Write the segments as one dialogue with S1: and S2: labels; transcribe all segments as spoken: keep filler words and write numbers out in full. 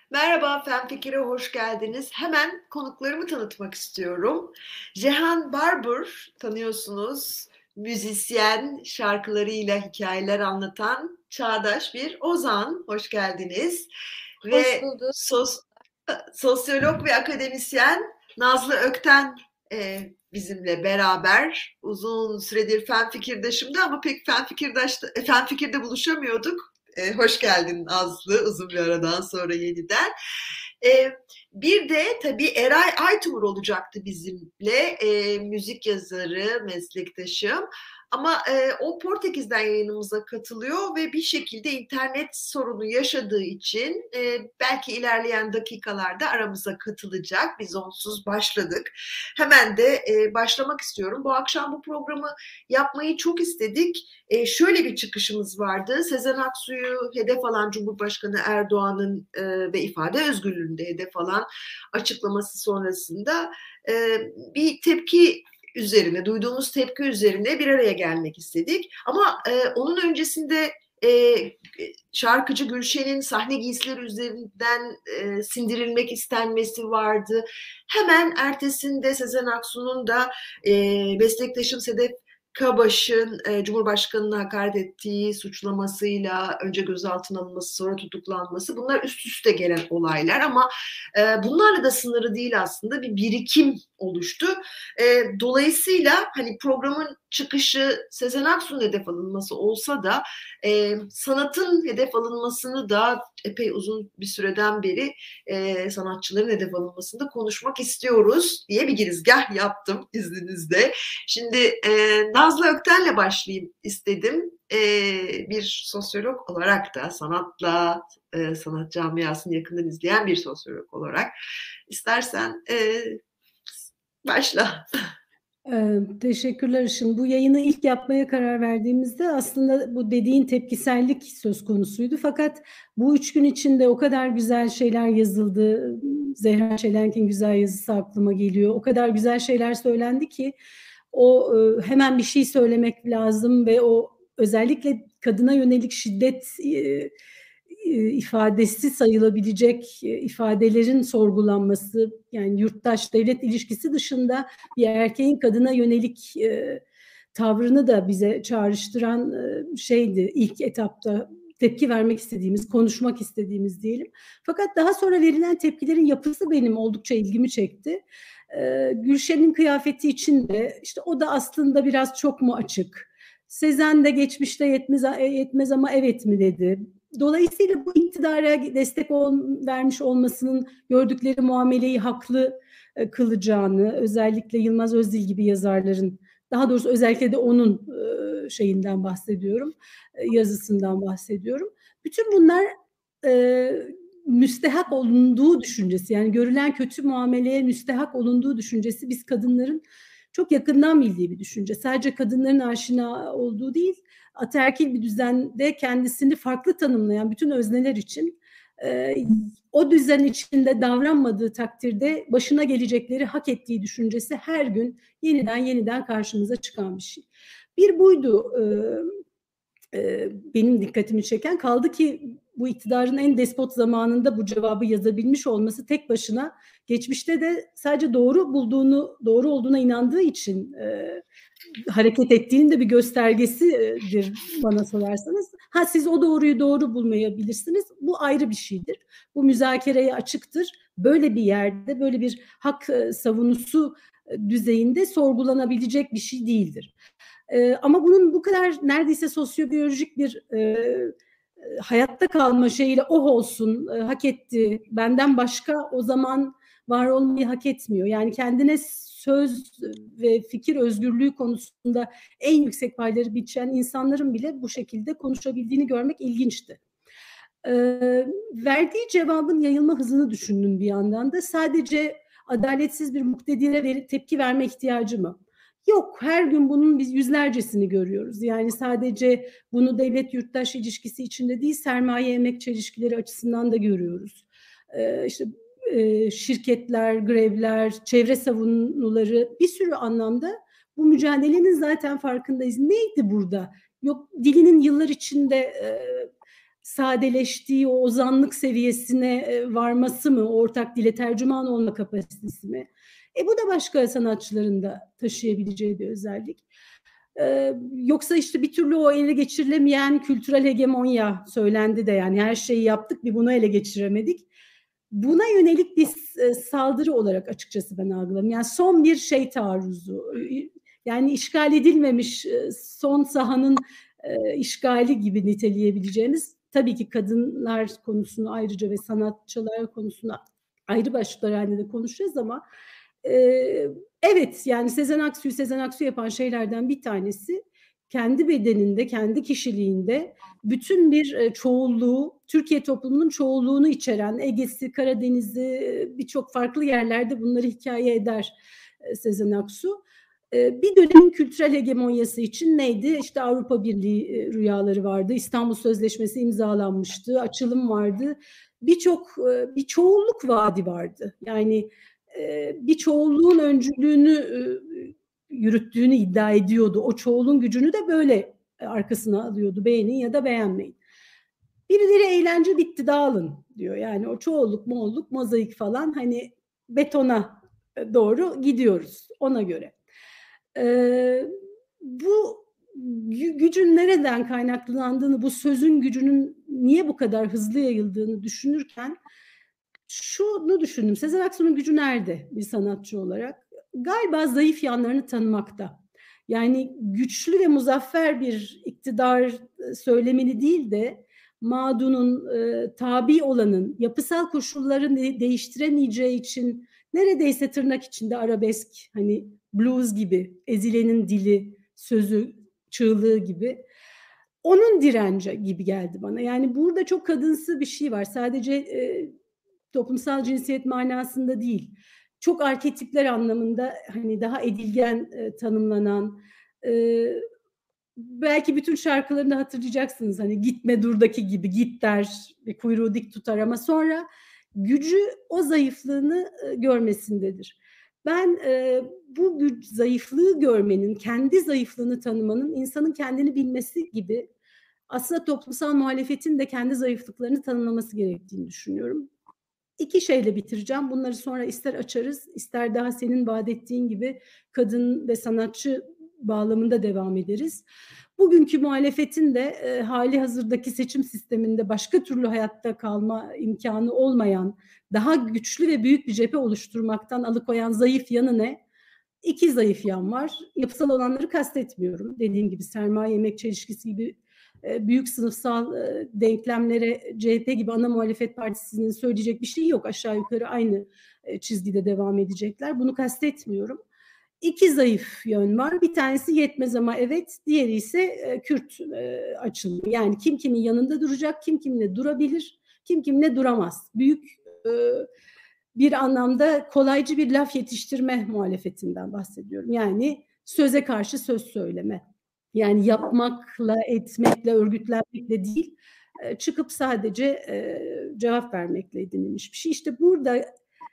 S1: Merhaba, Fen Fikir'e hoş geldiniz. Hemen konuklarımı tanıtmak istiyorum. Cihan Barbur, tanıyorsunuz. Müzisyen, şarkılarıyla hikayeler anlatan çağdaş bir ozan. Hoş geldiniz.
S2: Hoş
S1: Ve
S2: bulduk.
S1: sos, sosyolog ve akademisyen Nazlı Ökten e, bizimle beraber. Uzun süredir Fen Fikirdaşımdı ama pek Fen Fikirdaş'ta, Fen Fikir'de buluşamıyorduk. E, hoş geldin Nazlı, uzun bir aradan sonra yeniden. E, Bir de tabii Eray Aytumur olacaktı bizimle, e, müzik yazarı, meslektaşım. Ama e, o Portekiz'den yayınımıza katılıyor ve bir şekilde internet sorunu yaşadığı için e, belki ilerleyen dakikalarda aramıza katılacak. Biz onsuz başladık. Hemen de e, başlamak istiyorum. Bu akşam bu programı yapmayı çok istedik. E, şöyle bir çıkışımız vardı. Sezen Aksu'yu hedef alan Cumhurbaşkanı Erdoğan'ın e, ve ifade özgürlüğünde hedef alan açıklaması sonrasında e, bir tepki üzerine, duyduğumuz tepki üzerine bir araya gelmek istedik. Ama e, onun öncesinde e, şarkıcı Gülşen'in sahne giysileri üzerinden e, sindirilmek istenmesi vardı. Hemen ertesinde Sezen Aksu'nun da e, meslektaşım Sedef Kabaş'ın e, Cumhurbaşkanı'na hakaret ettiği suçlamasıyla önce gözaltına alınması, sonra tutuklanması, bunlar üst üste gelen olaylar ama e, bunlarla da sınırı değil, aslında bir birikim oluştu. E, dolayısıyla hani programın çıkışı Sezen Aksu'nun hedef alınması olsa da e, sanatın hedef alınmasını da epey uzun bir süreden beri e, sanatçıların hedef alınmasında konuşmak istiyoruz diye bir girizgah yaptım izninizle. Şimdi e, Nazlı Ökten'le başlayayım istedim. E, bir sosyolog olarak da sanatla, e, sanat camiasını yakından izleyen bir sosyolog olarak istersen e, başla.
S3: Ee, teşekkürler Işın. Bu yayını ilk yapmaya karar verdiğimizde aslında bu dediğin tepkisellik söz konusuydu. Fakat bu üç gün içinde o kadar güzel şeyler yazıldı. Zehra Çelenk'in güzel yazısı aklıma geliyor. O kadar güzel şeyler söylendi ki o e, hemen bir şey söylemek lazım ve o özellikle kadına yönelik şiddet e, ifadesi sayılabilecek ifadelerin sorgulanması, yani yurttaş devlet ilişkisi dışında bir erkeğin kadına yönelik e, tavrını da bize çağrıştıran e, şeydi ilk etapta, tepki vermek istediğimiz, konuşmak istediğimiz diyelim. Fakat daha sonra verilen tepkilerin yapısı benim oldukça ilgimi çekti. E, Gülşen'in kıyafeti için de işte o da aslında biraz çok mu açık? Sezen de geçmişte yetmez, yetmez ama evet mi dedi? Dolayısıyla bu iktidara destek ol, vermiş olmasının gördükleri muameleyi haklı e, kılacağını, özellikle Yılmaz Özdil gibi yazarların, daha doğrusu özellikle de onun e, şeyinden bahsediyorum, e, yazısından bahsediyorum. Bütün bunlar e, müstehak olunduğu düşüncesi, yani görülen kötü muameleye müstehak olunduğu düşüncesi biz kadınların çok yakından bildiği bir düşünce. Sadece kadınların aşina olduğu değil, ataerkil bir düzende kendisini farklı tanımlayan bütün özneler için e, o düzen içinde davranmadığı takdirde başına gelecekleri hak ettiği düşüncesi her gün yeniden yeniden karşımıza çıkan bir şey. Bir buydu e, e, benim dikkatimi çeken. Kaldı ki bu iktidarın en despot zamanında bu cevabı yazabilmiş olması tek başına, geçmişte de sadece doğru bulduğunu, doğru olduğuna inandığı için e, hareket ettiğinin de bir göstergesidir bana sorarsanız. Ha, siz o doğruyu doğru bulmayabilirsiniz. Bu ayrı bir şeydir. Bu müzakereye açıktır. Böyle bir yerde, böyle bir hak savunusu düzeyinde sorgulanabilecek bir şey değildir. Ee, ama bunun bu kadar neredeyse sosyobiyolojik bir e, hayatta kalma şeyiyle oh olsun, e, hak etti, benden başka o zaman var olmayı hak etmiyor. Yani kendine söz ve fikir özgürlüğü konusunda en yüksek payları biçen insanların bile bu şekilde konuşabildiğini görmek ilginçti. Ee, verdiği cevabın yayılma hızını düşündüm bir yandan da. Sadece adaletsiz bir muktedire verip tepki verme ihtiyacı mı? Yok, her gün bunun biz yüzlercesini görüyoruz. Yani sadece bunu devlet yurttaş ilişkisi içinde değil, sermaye emek çelişkileri açısından da görüyoruz. Ee, işte e, şirketler, grevler, çevre savunuları, bir sürü anlamda bu mücadelenin zaten farkındayız. Neydi burada? Yok, dilinin yıllar içinde e, sadeleştiği o ozanlık seviyesine e, varması mı, ortak dile tercüman olma kapasitesi mi? E bu da başka sanatçıların da taşıyabileceği bir özellik. Ee, yoksa işte bir türlü o ele geçirilemeyen kültürel hegemonya söylendi de, yani her şeyi yaptık bir bunu ele geçiremedik. Buna yönelik bir e, saldırı olarak açıkçası ben algıladım. Yani son bir şey taarruzu. Yani işgal edilmemiş e, son sahanın e, işgali gibi niteleyebileceğimiz, tabii ki kadınlar konusunu ayrıca ve sanatçılar konusunu ayrı başlıklar halinde konuşacağız ama e, evet, yani Sezen Aksu'yu Sezen Aksu yapan şeylerden bir tanesi kendi bedeninde, kendi kişiliğinde bütün bir e, çoğulluğu, Türkiye toplumunun çoğulluğunu içeren, Ege'si, Karadeniz'i, birçok farklı yerlerde bunları hikaye eder e, Sezen Aksu. E, bir dönemin kültürel hegemonyası için neydi? İşte Avrupa Birliği e, rüyaları vardı, İstanbul Sözleşmesi imzalanmıştı, açılım vardı. Birçok, e, bir çoğulluk vaadi vardı. Yani e, bir çoğulluğun öncülüğünü e, yürüttüğünü iddia ediyordu. O çoğulun gücünü de böyle arkasına alıyordu. Beğenin ya da beğenmeyin. Birileri eğlence bitti dağılın diyor. Yani o çoğulluk, moğulluk, mozaik falan, hani betona doğru gidiyoruz ona göre. Ee, bu gücün nereden kaynaklandığını, bu sözün gücünün niye bu kadar hızlı yayıldığını düşünürken şunu düşündüm. Sezen Aksu'nun gücü nerede bir sanatçı olarak? Galiba zayıf yanlarını tanımakta. Yani güçlü ve muzaffer bir iktidar söylemini değil de mağdunun, e, tabi olanın, yapısal koşulların de- değiştiremeyeceği için neredeyse tırnak içinde arabesk, hani blues gibi, ezilenin dili, sözü, çığlığı gibi. Onun direnci gibi geldi bana. Yani burada çok kadınsı bir şey var. Sadece e, toplumsal cinsiyet manasında değil. Çok arketipler anlamında, hani daha edilgen e, tanımlanan, e, belki bütün şarkılarını hatırlayacaksınız. Hani gitme durdaki gibi, git der, bir kuyruğu dik tutar ama sonra gücü o zayıflığını e, görmesindedir. Ben e, bu güç, zayıflığı görmenin, kendi zayıflığını tanımanın insanın kendini bilmesi gibi aslında toplumsal muhalefetin de kendi zayıflıklarını tanımlaması gerektiğini düşünüyorum. İki şeyle bitireceğim. Bunları sonra ister açarız, ister daha senin vaat ettiğin gibi kadın ve sanatçı bağlamında devam ederiz. Bugünkü muhalefetin de e, hali hazırdaki seçim sisteminde başka türlü hayatta kalma imkanı olmayan, daha güçlü ve büyük bir cephe oluşturmaktan alıkoyan zayıf yanı ne? İki zayıf yan var. Yapısal olanları kastetmiyorum. Dediğim gibi sermaye emekçi ilişkisi gibi büyük sınıfsal denklemlere C H P gibi ana muhalefet partisinin söyleyecek bir şey yok. Aşağı yukarı aynı çizgide devam edecekler. Bunu kastetmiyorum. İki zayıf yön var. Bir tanesi yetmez ama evet, diğeri ise Kürt açılımı. Yani kim kimin yanında duracak, kim kimle durabilir, kim kimle duramaz. Büyük bir anlamda kolaycı bir laf yetiştirme muhalefetinden bahsediyorum. Yani söze karşı söz söyleme. Yani yapmakla, etmekle, örgütlenmekle değil, çıkıp sadece e, cevap vermekle edinilmiş bir şey. İşte burada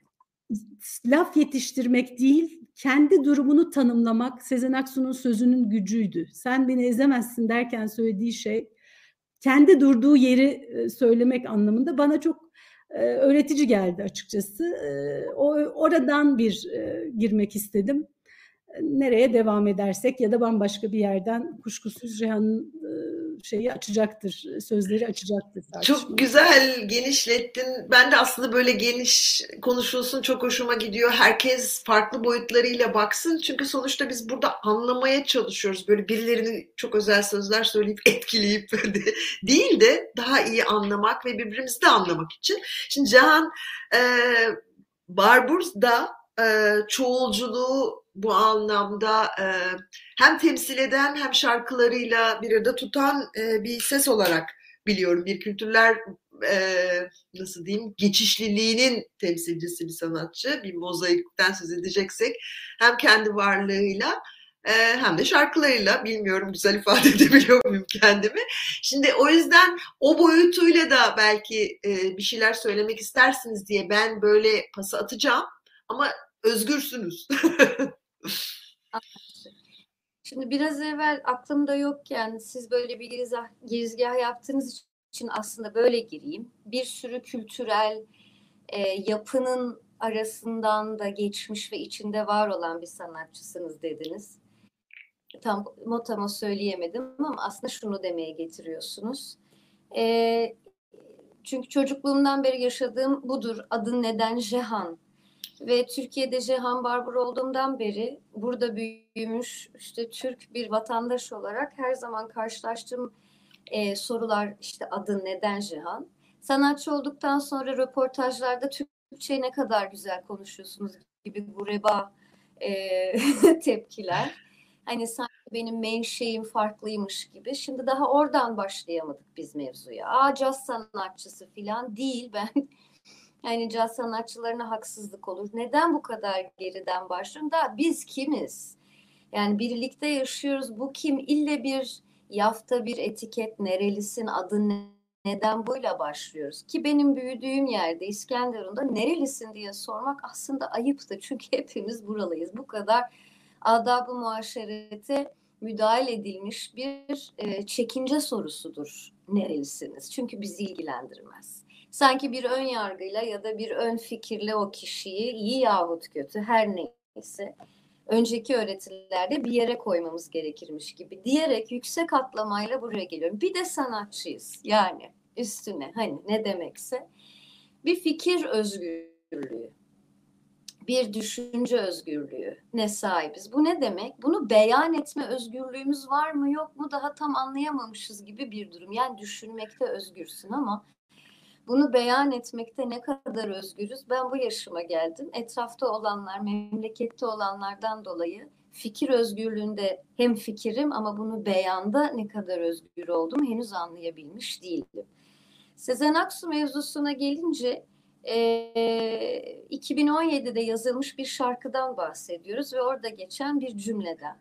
S3: laf yetiştirmek değil, kendi durumunu tanımlamak Sezen Aksu'nun sözünün gücüydü. Sen beni ezemezsin derken söylediği şey, kendi durduğu yeri söylemek anlamında bana çok e, öğretici geldi açıkçası. E, o oradan bir e, girmek istedim. Nereye devam edersek ya da bambaşka bir yerden kuşkusuz Cihan'ın şeyi açacaktır, sözleri açacaktır.
S1: Çok güzel genişlettin. Ben de aslında böyle geniş konuşulsun, çok hoşuma gidiyor. Herkes farklı boyutlarıyla baksın. Çünkü sonuçta biz burada anlamaya çalışıyoruz. Böyle birilerini çok özel sözler söyleyip etkileyip değil de daha iyi anlamak ve birbirimizi de anlamak için. Şimdi Cihan e, Barbuş da e, çoğulculuğu bu anlamda e, hem temsil eden hem şarkılarıyla bir arada tutan e, bir ses olarak biliyorum. Bir kültürler e, nasıl diyeyim geçişliliğinin temsilcisi bir sanatçı. Bir mozaikten söz edeceksek hem kendi varlığıyla e, hem de şarkılarıyla, bilmiyorum güzel ifade edebiliyor muyum kendimi. Şimdi o yüzden o boyutuyla da belki e, bir şeyler söylemek istersiniz diye ben böyle pası atacağım ama özgürsünüz.
S2: Şimdi biraz evvel aklımda yokken siz böyle bir girizgah, girizgah yaptığınız için aslında böyle gireyim. Bir sürü kültürel e, yapının arasından da geçmiş ve içinde var olan bir sanatçısınız dediniz. Tam motama söyleyemedim ama aslında şunu demeye getiriyorsunuz. E, çünkü çocukluğumdan beri yaşadığım budur. Adın neden Jehan? Ve Türkiye'de Jehan Barbur olduğumdan beri burada büyümüş işte Türk bir vatandaş olarak her zaman karşılaştığım e, sorular işte adın neden Jehan? Sanatçı olduktan sonra röportajlarda Türkçe'yi ne kadar güzel konuşuyorsunuz gibi gureba e, tepkiler. Hani sanki benim menşeim farklıymış gibi. Şimdi daha oradan başlayamadık biz mevzuya. Aa caz sanatçısı falan değil ben. Yani caz sanatçılarına haksızlık olur. Neden bu kadar geriden başlıyorum? Da biz kimiz? Yani birlikte yaşıyoruz. Bu kim? İlle bir yafta, bir etiket, nerelisin, adın ne? Neden buyla başlıyoruz? Ki benim büyüdüğüm yerde İskenderun'da nerelisin diye sormak aslında ayıptı. Çünkü hepimiz buralıyız. Bu kadar adab-ı muaşerete müdahale edilmiş bir e, çekince sorusudur nerelisiniz? Çünkü bizi ilgilendirmez. Sanki bir ön yargıyla ya da bir ön fikirle o kişiyi iyi yahut kötü her neyse önceki öğretilerde bir yere koymamız gerekirmiş gibi diyerek yüksek atlamayla buraya geliyorum. Bir de sanatçıyız yani üstüne hani ne demekse bir fikir özgürlüğü, bir düşünce özgürlüğü ne sahibiz. Bu ne demek? Bunu beyan etme özgürlüğümüz var mı yok mu daha tam anlayamamışız gibi bir durum. Yani düşünmekte özgürsün ama bunu beyan etmekte ne kadar özgürüz? Ben bu yaşıma geldim. Etrafta olanlar, memlekette olanlardan dolayı fikir özgürlüğünde hem fikirim ama bunu beyanda ne kadar özgür olduğumu henüz anlayabilmiş değilim. Sezen Aksu mevzusuna gelince e, iki bin on yedide yazılmış bir şarkıdan bahsediyoruz ve orada geçen bir cümleden.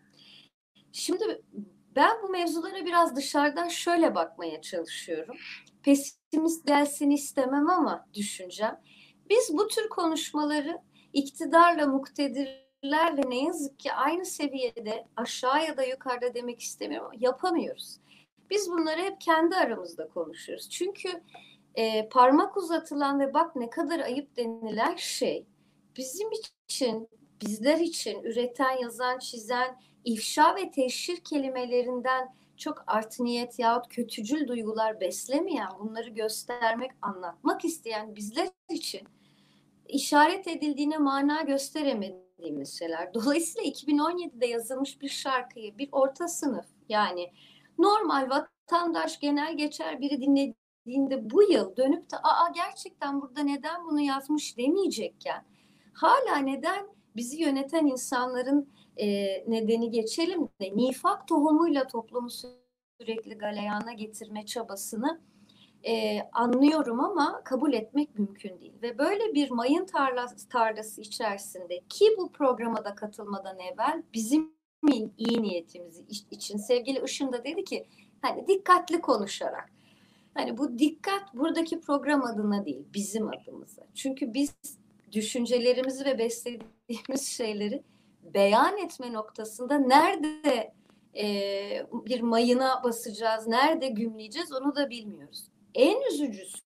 S2: Şimdi ben bu mevzulara biraz dışarıdan şöyle bakmaya çalışıyorum. Pesimist gelsin istemem ama düşüncem. Biz bu tür konuşmaları iktidarla, muktedirlerle ne yazık ki aynı seviyede aşağı ya da yukarıda demek istemiyorum ama yapamıyoruz. Biz bunları hep kendi aramızda konuşuyoruz. Çünkü e, parmak uzatılan ve bak ne kadar ayıp denilen şey bizim için, bizler için üreten, yazan, çizen, ifşa ve teşhir kelimelerinden çok art niyet yahut kötücül duygular beslemeyen, bunları göstermek, anlatmak isteyen bizler için işaret edildiğine mana gösteremediğimiz şeyler. Dolayısıyla iki bin on yedide yazılmış bir şarkıyı bir orta sınıf yani normal vatandaş genel geçer biri dinlediğinde bu yıl dönüp de aa gerçekten burada neden bunu yazmış demeyecekken hala neden bizi yöneten insanların e, nedeni geçelim de nifak tohumuyla toplumu sürekli galeyana getirme çabasını e, anlıyorum ama kabul etmek mümkün değil. Ve böyle bir mayın tarlası, tarlası içerisinde ki bu programa da katılmadan evvel bizim iyi niyetimiz için sevgili Işın da dedi ki hani dikkatli konuşarak. Hani bu dikkat buradaki program adına değil bizim adımıza. Çünkü biz düşüncelerimizi ve beslediğimiz şeyleri beyan etme noktasında nerede e, bir mayına basacağız, nerede gümleyeceğiz onu da bilmiyoruz. En üzücüsü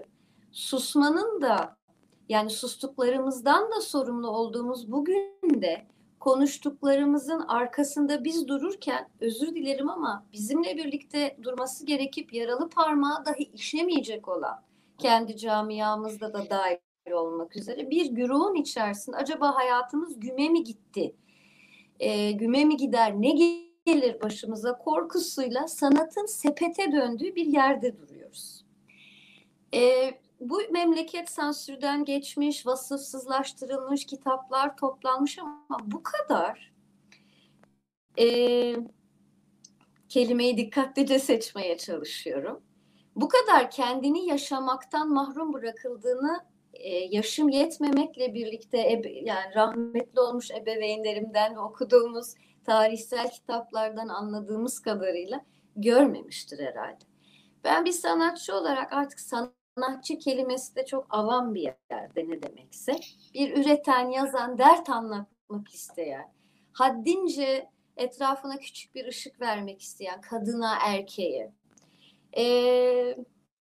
S2: susmanın da yani sustuklarımızdan da sorumlu olduğumuz bugün de konuştuklarımızın arkasında biz dururken özür dilerim ama bizimle birlikte durması gerekip yaralı parmağı dahi işemeyecek olan kendi camiamızda da dahil olmak üzere bir güruhun içerisinde acaba hayatımız güme mi gitti? E, güme mi gider? Ne gelir başımıza korkusuyla sanatın sepete döndüğü bir yerde duruyoruz. E, bu memleket sansürden geçmiş, vasıfsızlaştırılmış, kitaplar toplanmış ama bu kadar e, kelimeyi dikkatlice seçmeye çalışıyorum. Bu kadar kendini yaşamaktan mahrum bırakıldığını e, yaşım yetmemekle birlikte ebe, yani rahmetli olmuş ebeveynlerimden ve okuduğumuz tarihsel kitaplardan anladığımız kadarıyla görmemiştir herhalde. Ben bir sanatçı olarak artık sanatçı kelimesi de çok avam bir yerde ne demekse. Bir üreten, yazan, dert anlatmak isteyen, haddince etrafına küçük bir ışık vermek isteyen kadına, erkeğe, Ee,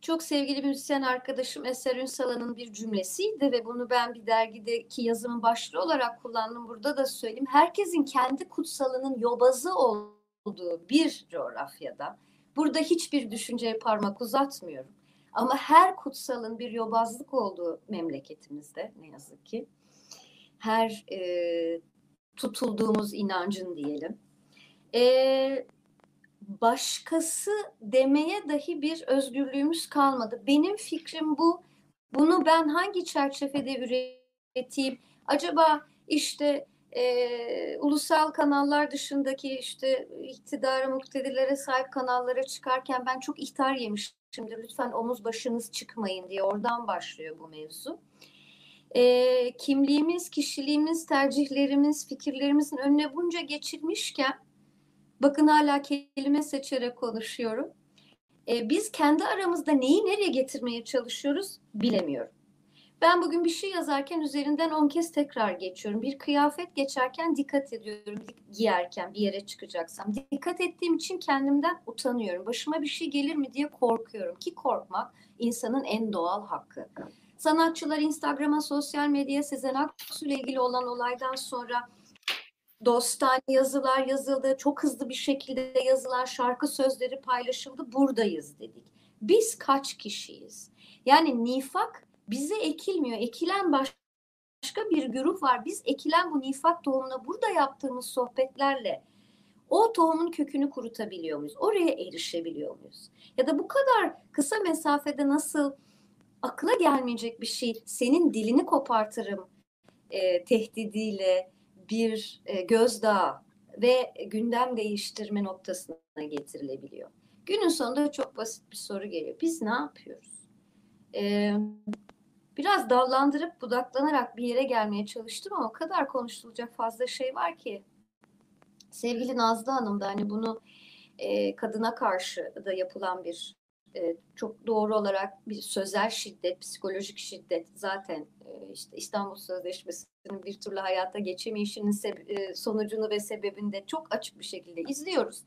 S2: çok sevgili müzisyen arkadaşım Eser Ünsal'ın bir cümlesiydi ve bunu ben bir dergideki yazımın başlığı olarak kullandım. Burada da söyleyeyim. Herkesin kendi kutsalının yobazı olduğu bir coğrafyada, burada hiçbir düşünceye parmak uzatmıyorum. Ama her kutsalın bir yobazlık olduğu memleketimizde ne yazık ki, her e, tutulduğumuz inancın diyelim, e, başkası demeye dahi bir özgürlüğümüz kalmadı. Benim fikrim bu. Bunu ben hangi çerçevede üreteyim? Acaba işte e, ulusal kanallar dışındaki işte iktidara, muktedirlere sahip kanallara çıkarken ben çok ihtar yemişimdir. Lütfen omuz başınız çıkmayın diye oradan başlıyor bu mevzu. E, kimliğimiz, kişiliğimiz, tercihlerimiz, fikirlerimizin önüne bunca geçilmişken, bakın hala kelime seçerek konuşuyorum. Ee, biz kendi aramızda neyi nereye getirmeye çalışıyoruz bilemiyorum. Ben bugün bir şey yazarken üzerinden on kez tekrar geçiyorum. Bir kıyafet geçerken dikkat ediyorum, giyerken bir yere çıkacaksam. Dikkat ettiğim için kendimden utanıyorum. Başıma bir şey gelir mi diye korkuyorum. Ki korkmak insanın en doğal hakkı. Sanatçılar Instagram'a, sosyal medyaya Sezen Aksu ile ilgili olan olaydan sonra dostane yazılar yazıldı, çok hızlı bir şekilde yazılan şarkı sözleri paylaşıldı, buradayız dedik. Biz kaç kişiyiz? Yani nifak bize ekilmiyor, ekilen başka bir güruh var. Biz ekilen bu nifak tohumuna burada yaptığımız sohbetlerle o tohumun kökünü kurutabiliyor muyuz? Oraya erişebiliyor muyuz? Ya da bu kadar kısa mesafede nasıl akla gelmeyecek bir şey, senin dilini kopartırım e, tehdidiyle bir e, gözdağı ve gündem değiştirme noktasına getirilebiliyor. Günün sonunda çok basit bir soru geliyor. Biz ne yapıyoruz? Ee, biraz dallandırıp budaklanarak bir yere gelmeye çalıştım ama o kadar konuşulacak fazla şey var ki. Sevgili Nazlı Hanım da hani bunu e, kadına karşı da yapılan bir e, çok doğru olarak bir sözel şiddet, psikolojik şiddet zaten e, işte İstanbul Sözleşmesi'nin bir türlü hayata geçemeyişinin sebe- sonucunu ve sebebini de çok açık bir şekilde izliyoruz.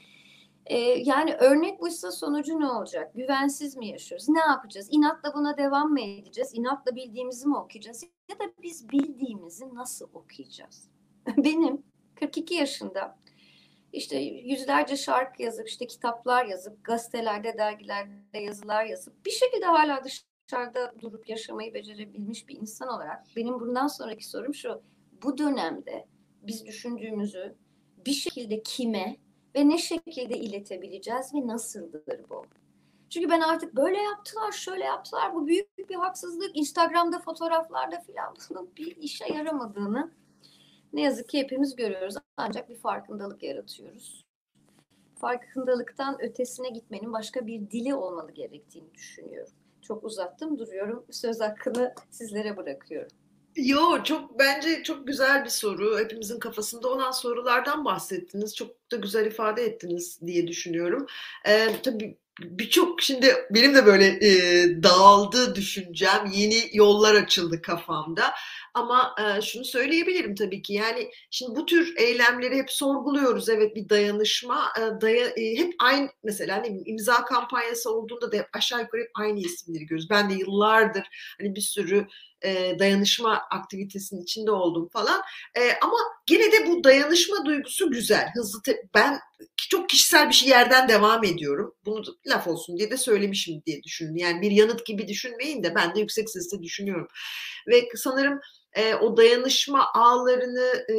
S2: E, yani örnek buysa sonucu ne olacak? Güvensiz mi yaşıyoruz? Ne yapacağız? İnatla buna devam mı edeceğiz? İnatla bildiğimizi mi okuyacağız? Ya da biz bildiğimizi nasıl okuyacağız? Benim kırk iki yaşında İşte yüzlerce şarkı yazıp, işte kitaplar yazıp, gazetelerde, dergilerde yazılar yazıp bir şekilde hala dışarıda durup yaşamayı becerebilmiş bir insan olarak benim bundan sonraki sorum şu: bu dönemde biz düşündüğümüzü bir şekilde kime ve ne şekilde iletebileceğiz ve nasıldır bu? Çünkü ben artık böyle yaptılar, şöyle yaptılar, bu büyük bir haksızlık, Instagram'da, fotoğraflarda filan bunun bir işe yaramadığını ne yazık ki hepimiz görüyoruz. Ancak bir farkındalık yaratıyoruz. Farkındalıktan ötesine gitmenin başka bir dili olmalı gerektiğini düşünüyorum. Çok uzattım, duruyorum. Söz hakkını sizlere bırakıyorum.
S1: Yo, çok bence çok güzel bir soru. Hepimizin kafasında olan sorulardan bahsettiniz. Çok da güzel ifade ettiniz diye düşünüyorum. Ee, tabii birçok, şimdi benim de böyle e, dağıldı düşüncem, yeni yollar açıldı kafamda. Ama e, şunu söyleyebilirim tabii ki, yani şimdi bu tür eylemleri hep sorguluyoruz. Evet, bir dayanışma, e, daya, e, hep aynı, mesela ne bileyim, imza kampanyası olduğunda da aşağı yukarı hep aynı isimleri görüyoruz. Ben de yıllardır hani bir sürü e, dayanışma aktivitesinin içinde oldum falan. E, ama gene de bu dayanışma duygusu güzel. Hızlı te- ben çok kişisel bir şey yerden devam ediyorum. Bunu da laf olsun diye de söylemişim diye düşünün. Yani bir yanıt gibi düşünmeyin de ben de yüksek sesle düşünüyorum. Ve sanırım e, o dayanışma ağlarını e,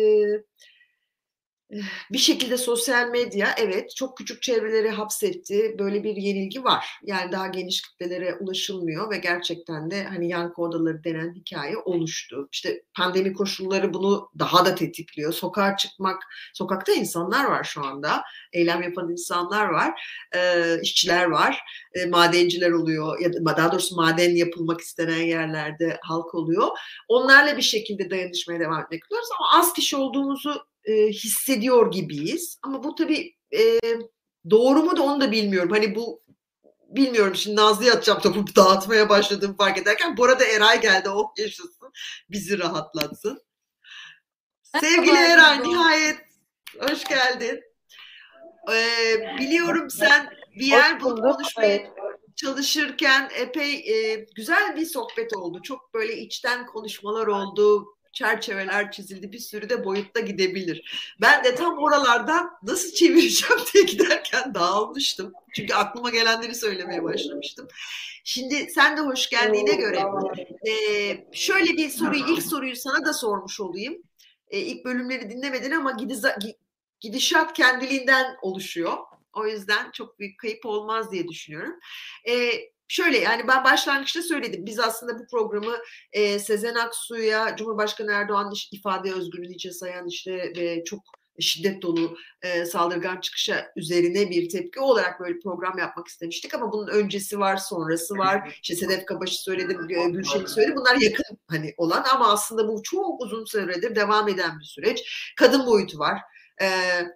S1: bir şekilde sosyal medya, evet, çok küçük çevreleri hapsetti. Böyle bir yenilgi var. Yani daha geniş kitlelere ulaşılmıyor ve gerçekten de hani yankı odaları denen hikaye oluştu. İşte pandemi koşulları bunu daha da tetikliyor. Sokağa çıkmak, sokakta insanlar var şu anda. Eylem yapan insanlar var. E, işçiler var. E, madenciler oluyor. Ya da daha doğrusu maden yapılmak istenen yerlerde halk oluyor. Onlarla bir şekilde dayanışmaya devam etmek istiyoruz ama az kişi olduğumuzu e, hissediyor gibiyiz. Ama bu tabii e, doğru mu da onu da bilmiyorum. Hani bu, bilmiyorum, şimdi Nazlı'ya atacağım topu, dağıtmaya başladığımı fark ederken. Bu arada Eray geldi, o yaşasın, bizi rahatlatsın. Sevgili Eray, nihayet hoş geldin. Ee, biliyorum sen bir yer
S4: Hoş
S1: bulup
S4: bulduk.
S1: konuşmayı
S4: Evet.
S1: çalışırken epey e, güzel bir sohbet oldu. Çok böyle içten konuşmalar oldu. Çerçeveler çizildi. Bir sürü de boyutta gidebilir. Ben de tam oralardan nasıl çevireceğim diye giderken dağılmıştım. Çünkü aklıma gelenleri söylemeye başlamıştım. Şimdi sen de hoş geldiğine göre e, şöyle bir soruyu, ilk soruyu sana da sormuş olayım. E, ilk bölümleri dinlemedin ama gidiza, gidişat kendiliğinden oluşuyor. O yüzden çok büyük kayıp olmaz diye düşünüyorum. Ee, şöyle yani ben başlangıçta söyledim. Biz aslında bu programı e, Sezen Aksu'ya, Cumhurbaşkanı Erdoğan'ın ifade özgürlüğünü içe sayan işte ve çok şiddet dolu e, saldırgan çıkışa üzerine bir tepki olarak böyle program yapmak istemiştik ama bunun öncesi var, sonrası var. İşte Sedef Kabaş'ı söyledim, Gülşen'i söyledim. Bunlar yakın hani olan ama aslında bu çok uzun süredir devam eden bir süreç. Kadın boyutu var. Ee,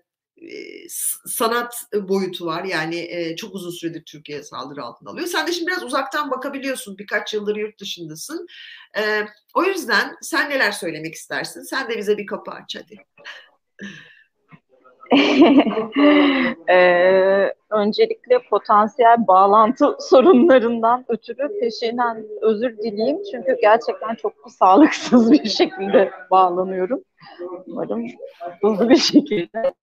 S1: sanat boyutu var. Yani e, çok uzun süredir Türkiye saldırı altında alıyor. Sen de şimdi biraz uzaktan bakabiliyorsun. Birkaç yıldır yurt dışındasın. E, o yüzden sen neler söylemek istersin? Sen de bize bir kapı aç hadi.
S4: ee, öncelikle potansiyel bağlantı sorunlarından ötürü peşinden özür dileyeyim. Çünkü gerçekten çok sağlıksız bir şekilde bağlanıyorum. Umarım hızlı bir şekilde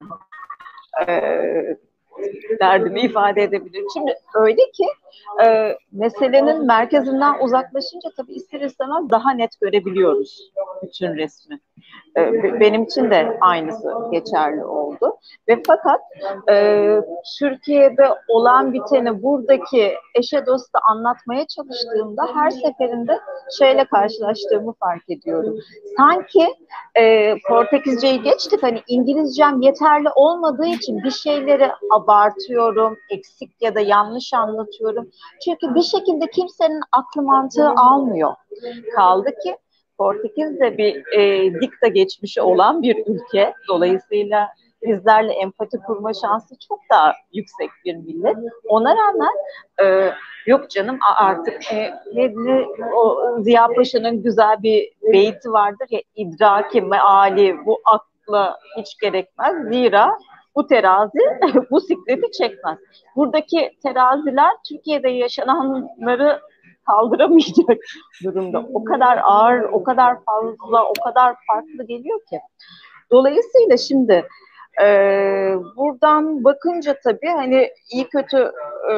S4: e, derdimi ifade edebilirim. Şimdi öyle ki e, meselenin merkezinden uzaklaşınca tabii ister istemez daha net görebiliyoruz bütün resmi. E, benim için de aynısı geçerli oldu. Ve fakat e, Türkiye'de olan biteni buradaki eşe dosta anlatmaya çalıştığımda her seferinde şeyle karşılaştığımı fark ediyorum. Sanki e, Portekizceyi geçtik, hani İngilizcem yeterli olmadığı için bir şeyleri abartıyorum, eksik ya da yanlış anlatıyorum. Çünkü bir şekilde kimsenin aklı mantığı almıyor. Kaldı ki Portekiz de bir e, dikta geçmişi olan bir ülke. Dolayısıyla bizlerle empati kurma şansı çok daha yüksek bir millet. Ona rağmen e, yok canım artık e, ne, ne, o Ziya Paşa'nın güzel bir beyti vardır ya, idraki meali bu akla hiç gerekmez. Zira bu terazi bu sikleti çekmez. Buradaki teraziler Türkiye'de yaşananları kaldıramayacak durumda. O kadar ağır, o kadar fazla, o kadar farklı geliyor ki. Dolayısıyla şimdi e, buradan bakınca tabii hani iyi kötü e,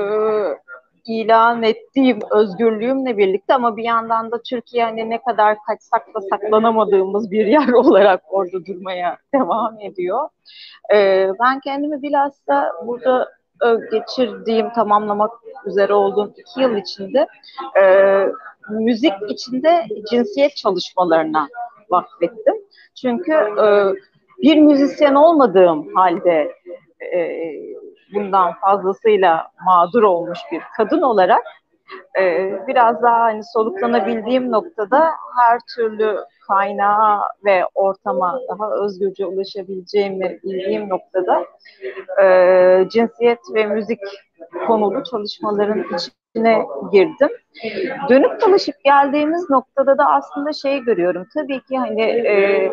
S4: ilan ettiğim özgürlüğümle birlikte ama bir yandan da Türkiye hani ne kadar kaçsak da saklanamadığımız bir yer olarak orada durmaya devam ediyor. E, ben kendimi bilhassa burada geçirdiğim, tamamlamak üzere olduğum iki yıl içinde e, müzik içinde cinsiyet çalışmalarına vakfettim. Çünkü e, bir müzisyen olmadığım halde e, bundan fazlasıyla mağdur olmuş bir kadın olarak e, biraz daha hani soluklanabildiğim noktada her türlü kaynağa ve ortama daha özgürce ulaşabileceğimi bildiğim noktada e, cinsiyet ve müzik konulu çalışmaların içine girdim. Dönüp dolaşıp geldiğimiz noktada da aslında şey görüyorum. Tabii ki hani e,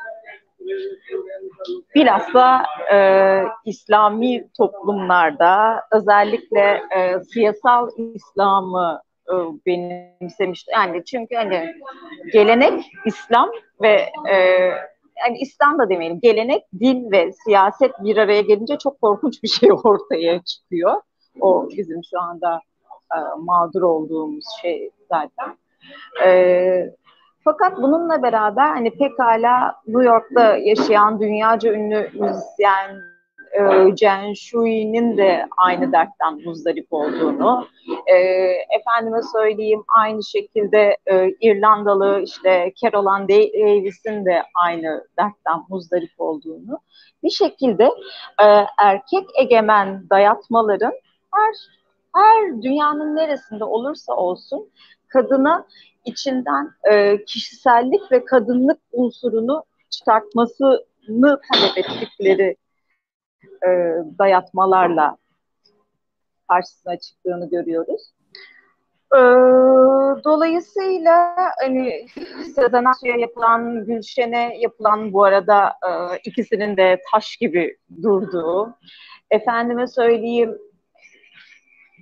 S4: bilhassa e, İslami toplumlarda özellikle e, siyasal İslam'ı e, benimsemiş. Yani çünkü hani gelenek İslam ve e, yani İslam da demeyelim, gelenek, din ve siyaset bir araya gelince çok korkunç bir şey ortaya çıkıyor. O bizim şu anda e, mağdur olduğumuz şey zaten. E, fakat bununla beraber hani pekala New York'ta yaşayan dünyaca ünlü müzisyen e, Jen Shui'nin de aynı dertten muzdarip olduğunu, e, efendime söyleyeyim aynı şekilde e, İrlandalı işte Caroline Davis'in de aynı dertten muzdarip olduğunu, bir şekilde e, erkek egemen dayatmaların her her dünyanın neresinde olursa olsun kadına içinden e, kişisellik ve kadınlık unsurunu çıkartmasını talep ettikleri e, dayatmalarla karşısına çıktığını görüyoruz. E, dolayısıyla hani Sezen Aksu'ya yapılan, Gülşen'e yapılan, bu arada e, ikisinin de taş gibi durduğu, efendime söyleyeyim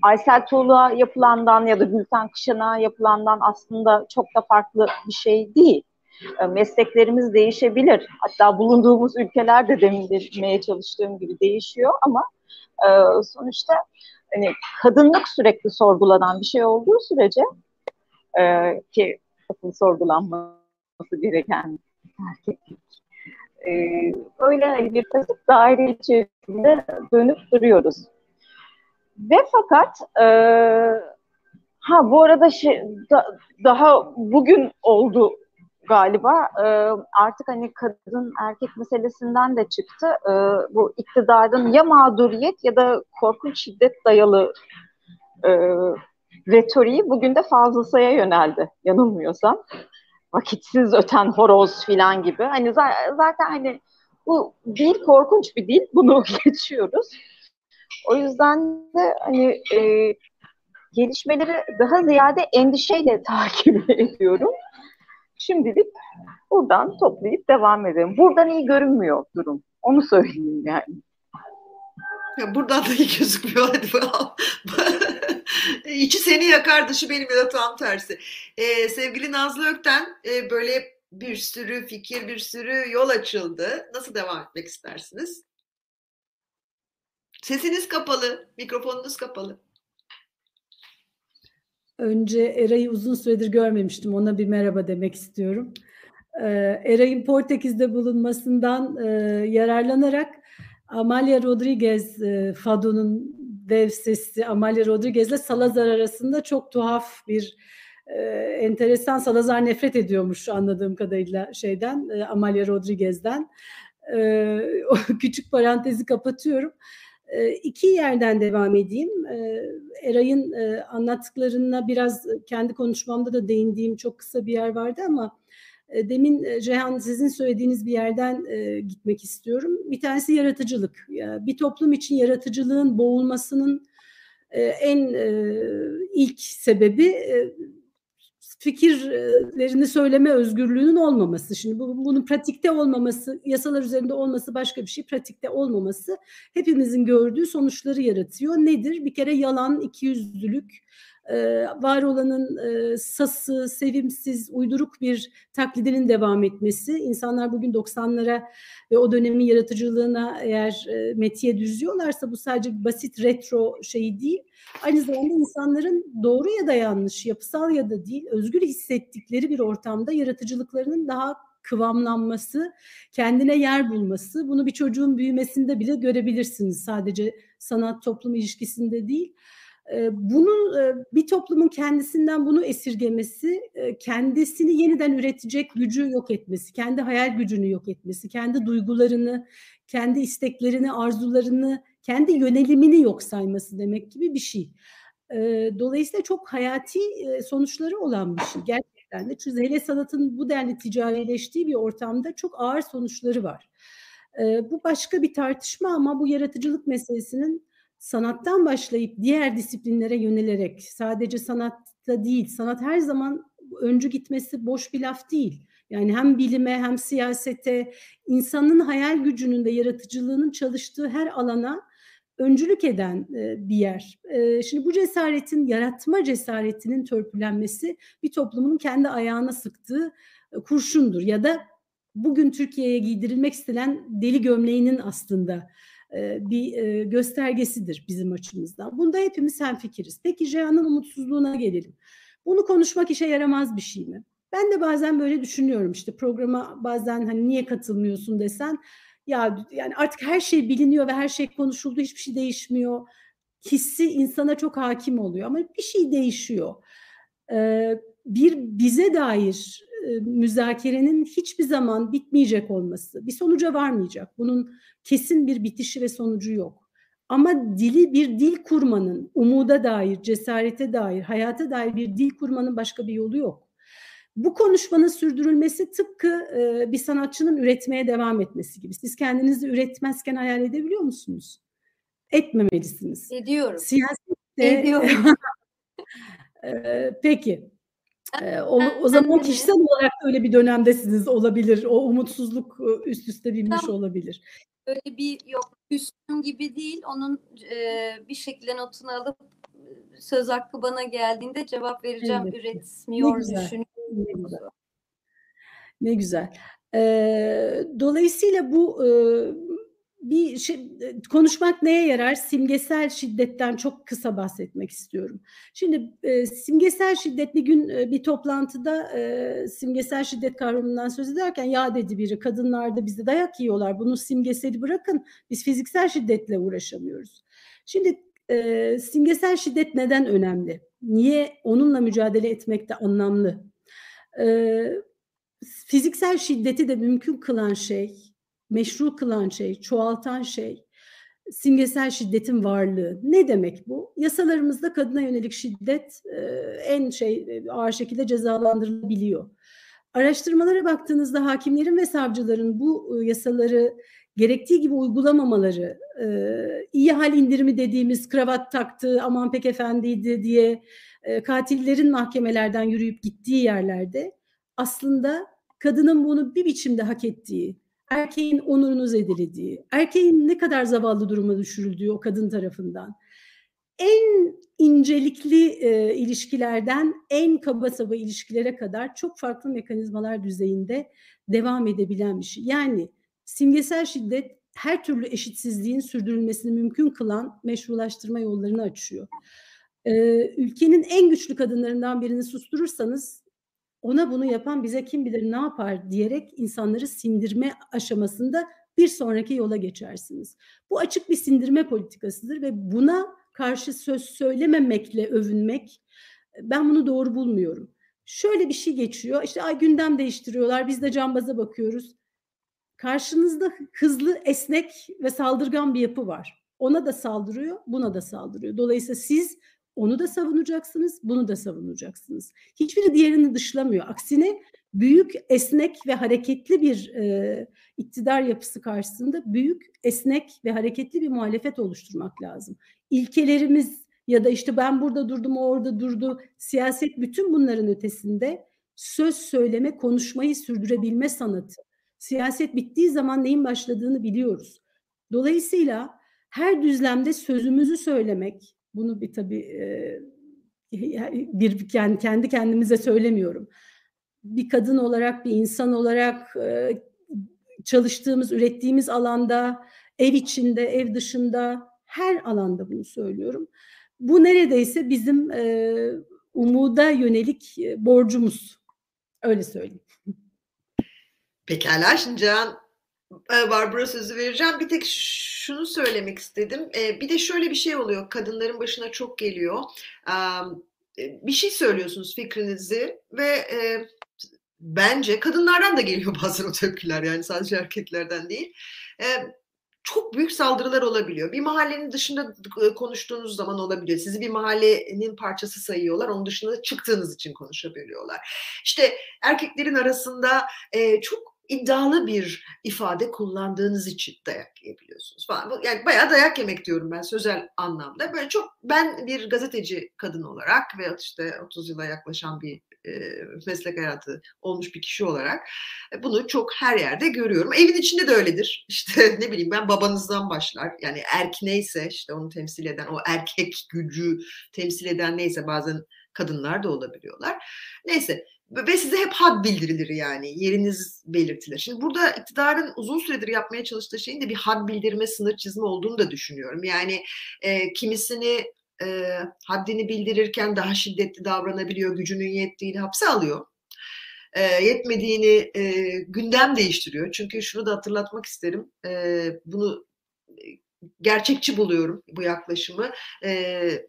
S4: Aysel Tuğlu'ya yapılandan ya da Gülten Kışan'a yapılandan aslında çok da farklı bir şey değil. E, mesleklerimiz değişebilir. Hatta bulunduğumuz ülkeler de demin demeye çalıştığım gibi değişiyor ama e, sonuçta hani kadınlık sürekli sorgulanan bir şey olduğu sürece e, ki asıl sorgulanması gereken erkeklik. E, öyle hani bir kasıp daire içerisinde dönüp duruyoruz. Ve fakat e, ha bu arada şey, da, daha bugün oldu galiba e, artık hani kadın erkek meselesinden de çıktı. E, bu iktidarın ya mağduriyet ya da korkunç şiddet dayalı e, retoriği bugün de fazlasaya yöneldi yanılmıyorsam. Vakitsiz öten horoz filan gibi. Hani zaten hani bu dil korkunç bir dil. Bunu geçiyoruz. O yüzden de hani e, gelişmeleri daha ziyade endişeyle takip ediyorum. Şimdilik buradan toplayıp devam edelim. Buradan iyi görünmüyor durum. Onu söyleyeyim yani.
S1: Ya buradan da iyi gözükmüyor. Hadi bakalım. İçi seni yakar, dışı benim ya da tam tersi. Ee, sevgili Nazlı Ökten, e, böyle bir sürü fikir, bir sürü yol açıldı. Nasıl devam etmek istersiniz? Sesiniz kapalı, mikrofonunuz kapalı.
S3: Önce Eray'ı uzun süredir görmemiştim. Ona bir merhaba demek istiyorum. Ee, Eray'ın Portekiz'de bulunmasından e, yararlanarak Amália Rodrigues, e, Fado'nun dev sesi Amália Rodrigues ile Salazar arasında çok tuhaf bir e, enteresan, Salazar nefret ediyormuş anladığım kadarıyla şeyden, e, Amália Rodrigues'den. E, o küçük parantezi kapatıyorum. E, iki yerden devam edeyim. E, Eray'ın e, anlattıklarına biraz kendi konuşmamda da değindiğim çok kısa bir yer vardı ama e, demin e, Ceyhan sizin söylediğiniz bir yerden e, gitmek istiyorum. Bir tanesi yaratıcılık. Ya, bir toplum için yaratıcılığın boğulmasının e, en e, ilk sebebi e, fikirlerini söyleme özgürlüğünün olmaması. Şimdi bu, bunun pratikte olmaması, yasalar üzerinde olması başka bir şey, pratikte olmaması hepimizin gördüğü sonuçları yaratıyor. Nedir? Bir kere yalan, ikiyüzlülük, e, var olanın e, sası, sevimsiz, uyduruk bir taklidinin devam etmesi. İnsanlar bugün doksanlara ve o dönemin yaratıcılığına eğer e, metiye düzüyorlarsa bu sadece basit retro şeyi değil. Aynı zamanda insanların doğru ya da yanlış, yapısal ya da değil, özgür hissettikleri bir ortamda yaratıcılıklarının daha kıvamlanması, kendine yer bulması, bunu bir çocuğun büyümesinde bile görebilirsiniz. Sadece sanat toplum ilişkisinde değil. Bunu bir toplumun kendisinden bunu esirgemesi, kendisini yeniden üretecek gücü yok etmesi, kendi hayal gücünü yok etmesi, kendi duygularını, kendi isteklerini, arzularını, kendi yönelimini yok sayması demek gibi bir şey. Dolayısıyla çok hayati sonuçları olan bir şey gerçekten de. Çünkü hele sanatın bu denli ticarileştiği bir ortamda çok ağır sonuçları var. Bu başka bir tartışma ama bu yaratıcılık meselesinin sanattan başlayıp diğer disiplinlere yönelerek, sadece sanatta değil, sanat her zaman öncü gitmesi boş bir laf değil. Yani hem bilime hem siyasete, insanın hayal gücünün de yaratıcılığının çalıştığı her alana öncülük eden bir yer. Şimdi bu cesaretin, yaratma cesaretinin törpülenmesi bir toplumun kendi ayağına sıktığı kurşundur. Ya da bugün Türkiye'ye giydirilmek istenen deli gömleğinin aslında bir göstergesidir bizim açımızdan. Bunda hepimiz hemfikiriz. Peki Ceyhan'ın umutsuzluğuna gelelim. Bunu konuşmak işe yaramaz bir şey mi? Ben de bazen böyle düşünüyorum, işte programa bazen hani niye katılmıyorsun desen, ya yani artık her şey biliniyor ve her şey konuşuldu, hiçbir şey değişmiyor. Hissi insana çok hakim oluyor ama bir şey değişiyor. Ee, bir bize dair e, müzakerenin hiçbir zaman bitmeyecek olması, bir sonuca varmayacak. Bunun kesin bir bitişi ve sonucu yok. Ama dili bir dil kurmanın, umuda dair, cesarete dair, hayata dair bir dil kurmanın başka bir yolu yok. Bu konuşmanın sürdürülmesi tıpkı e, bir sanatçının üretmeye devam etmesi gibi. Siz kendinizi üretmezken hayal edebiliyor musunuz? Etmemelisiniz.
S2: Ediyorum.
S3: Siyasette...
S2: Ediyorum.
S3: e, peki. E, o, o zaman kişisel olarak öyle bir dönemdesiniz olabilir. O umutsuzluk üst üste binmiş olabilir.
S2: Öyle bir yok, üstüm gibi değil. Onun e, bir şekilde notunu alıp söz hakkı bana geldiğinde cevap vereceğim.
S3: Elbette.
S2: Üretmiyor,
S3: Ne güzel,
S2: düşünüyor.
S3: ne güzel. Ne güzel. Eee, dolayısıyla bu eee, bir şey, konuşmak neye yarar? Simgesel şiddetten çok kısa bahsetmek istiyorum. Şimdi e, simgesel şiddet, bir gün e, bir toplantıda e, simgesel şiddet kavramından söz ederken ya dedi biri, kadınlar da bize dayak yiyorlar. Bunu simgeseli bırakın, biz fiziksel şiddetle uğraşamıyoruz. Şimdi e, simgesel şiddet neden önemli? Niye onunla mücadele etmek de anlamlı? E, fiziksel şiddeti de mümkün kılan şey, meşru kılan şey, çoğaltan şey simgesel şiddetin varlığı. Ne demek bu? Yasalarımızda kadına yönelik şiddet e, en şey ağır şekilde cezalandırılabiliyor. Araştırmalara baktığınızda hakimlerin ve savcıların bu e, yasaları gerektiği gibi uygulamamaları, e, iyi hal indirimi dediğimiz kravat taktı, aman pek efendiydi diye e, katillerin mahkemelerden yürüyüp gittiği yerlerde aslında kadının bunu bir biçimde hak ettiği, erkeğin onurunu zedelediği, erkeğin ne kadar zavallı duruma düşürüldüğü o kadın tarafından, en incelikli e, ilişkilerden en kaba saba ilişkilere kadar çok farklı mekanizmalar düzeyinde devam edebilen bir şey. Yani simgesel şiddet her türlü eşitsizliğin sürdürülmesini mümkün kılan meşrulaştırma yollarını açıyor. Ee, ülkenin en güçlü kadınlarından birini susturursanız ona bunu yapan bize kim bilir ne yapar diyerek insanları sindirme aşamasında bir sonraki yola geçersiniz. Bu açık bir sindirme politikasıdır ve buna karşı söz söylememekle övünmek, ben bunu doğru bulmuyorum. Şöyle bir şey geçiyor, işte ay gündem değiştiriyorlar, biz de cambaza bakıyoruz. Karşınızda hızlı, esnek ve saldırgan bir yapı var. Ona da saldırıyor, buna da saldırıyor. Dolayısıyla siz onu da savunacaksınız, bunu da savunacaksınız. Hiçbiri diğerini dışlamıyor. Aksine büyük, esnek ve hareketli bir e, iktidar yapısı karşısında büyük, esnek ve hareketli bir muhalefet oluşturmak lazım. İlkelerimiz ya da işte ben burada durdum, o orada durdu, siyaset bütün bunların ötesinde söz söyleme, konuşmayı sürdürebilme sanatı. Siyaset bittiği zaman neyin başladığını biliyoruz. Dolayısıyla her düzlemde sözümüzü söylemek, bunu bir tabii e, bir yani kendi kendimize söylemiyorum. Bir kadın olarak, bir insan olarak e, çalıştığımız, ürettiğimiz alanda, ev içinde, ev dışında her alanda bunu söylüyorum. Bu neredeyse bizim e, umuda yönelik e, borcumuz. Öyle söyleyeyim.
S1: Pekala, şimdi Can Barbara sözü vereceğim. Bir tek şunu söylemek istedim. Bir de şöyle bir şey oluyor. Kadınların başına çok geliyor. Bir şey söylüyorsunuz, fikrinizi ve bence kadınlardan da geliyor bazen o tepkiler, yani sadece erkeklerden değil. Çok büyük saldırılar olabiliyor. Bir mahallenin dışında konuştuğunuz zaman olabiliyor. Sizi bir mahallenin parçası sayıyorlar. Onun dışında çıktığınız için konuşabiliyorlar. İşte erkeklerin arasında e, çok iddialı bir ifade kullandığınız için dayak yiyebiliyorsunuz falan. Yani bayağı dayak yemek diyorum ben sözel anlamda. Böyle çok, ben bir gazeteci kadın olarak ve işte otuz yıla yaklaşan bir e, meslek hayatı olmuş bir kişi olarak e, bunu çok her yerde görüyorum. Evin içinde de öyledir. İşte ne bileyim ben, babanızdan başlar. Yani erk neyse, işte onu temsil eden, o erkek gücü temsil eden neyse, bazen kadınlar da olabiliyorlar. Neyse. Ve size hep had bildirilir, yani yeriniz belirtilir. Şimdi burada iktidarın uzun süredir yapmaya çalıştığı şeyin de bir had bildirme, sınır çizme olduğunu da düşünüyorum. Yani e, kimisini e, haddini bildirirken daha şiddetli davranabiliyor, gücünün yettiğini hapse alıyor. E, yetmediğini e, gündem değiştiriyor. Çünkü şunu da hatırlatmak isterim, e, bunu gerçekçi buluyorum bu yaklaşımı. E, e,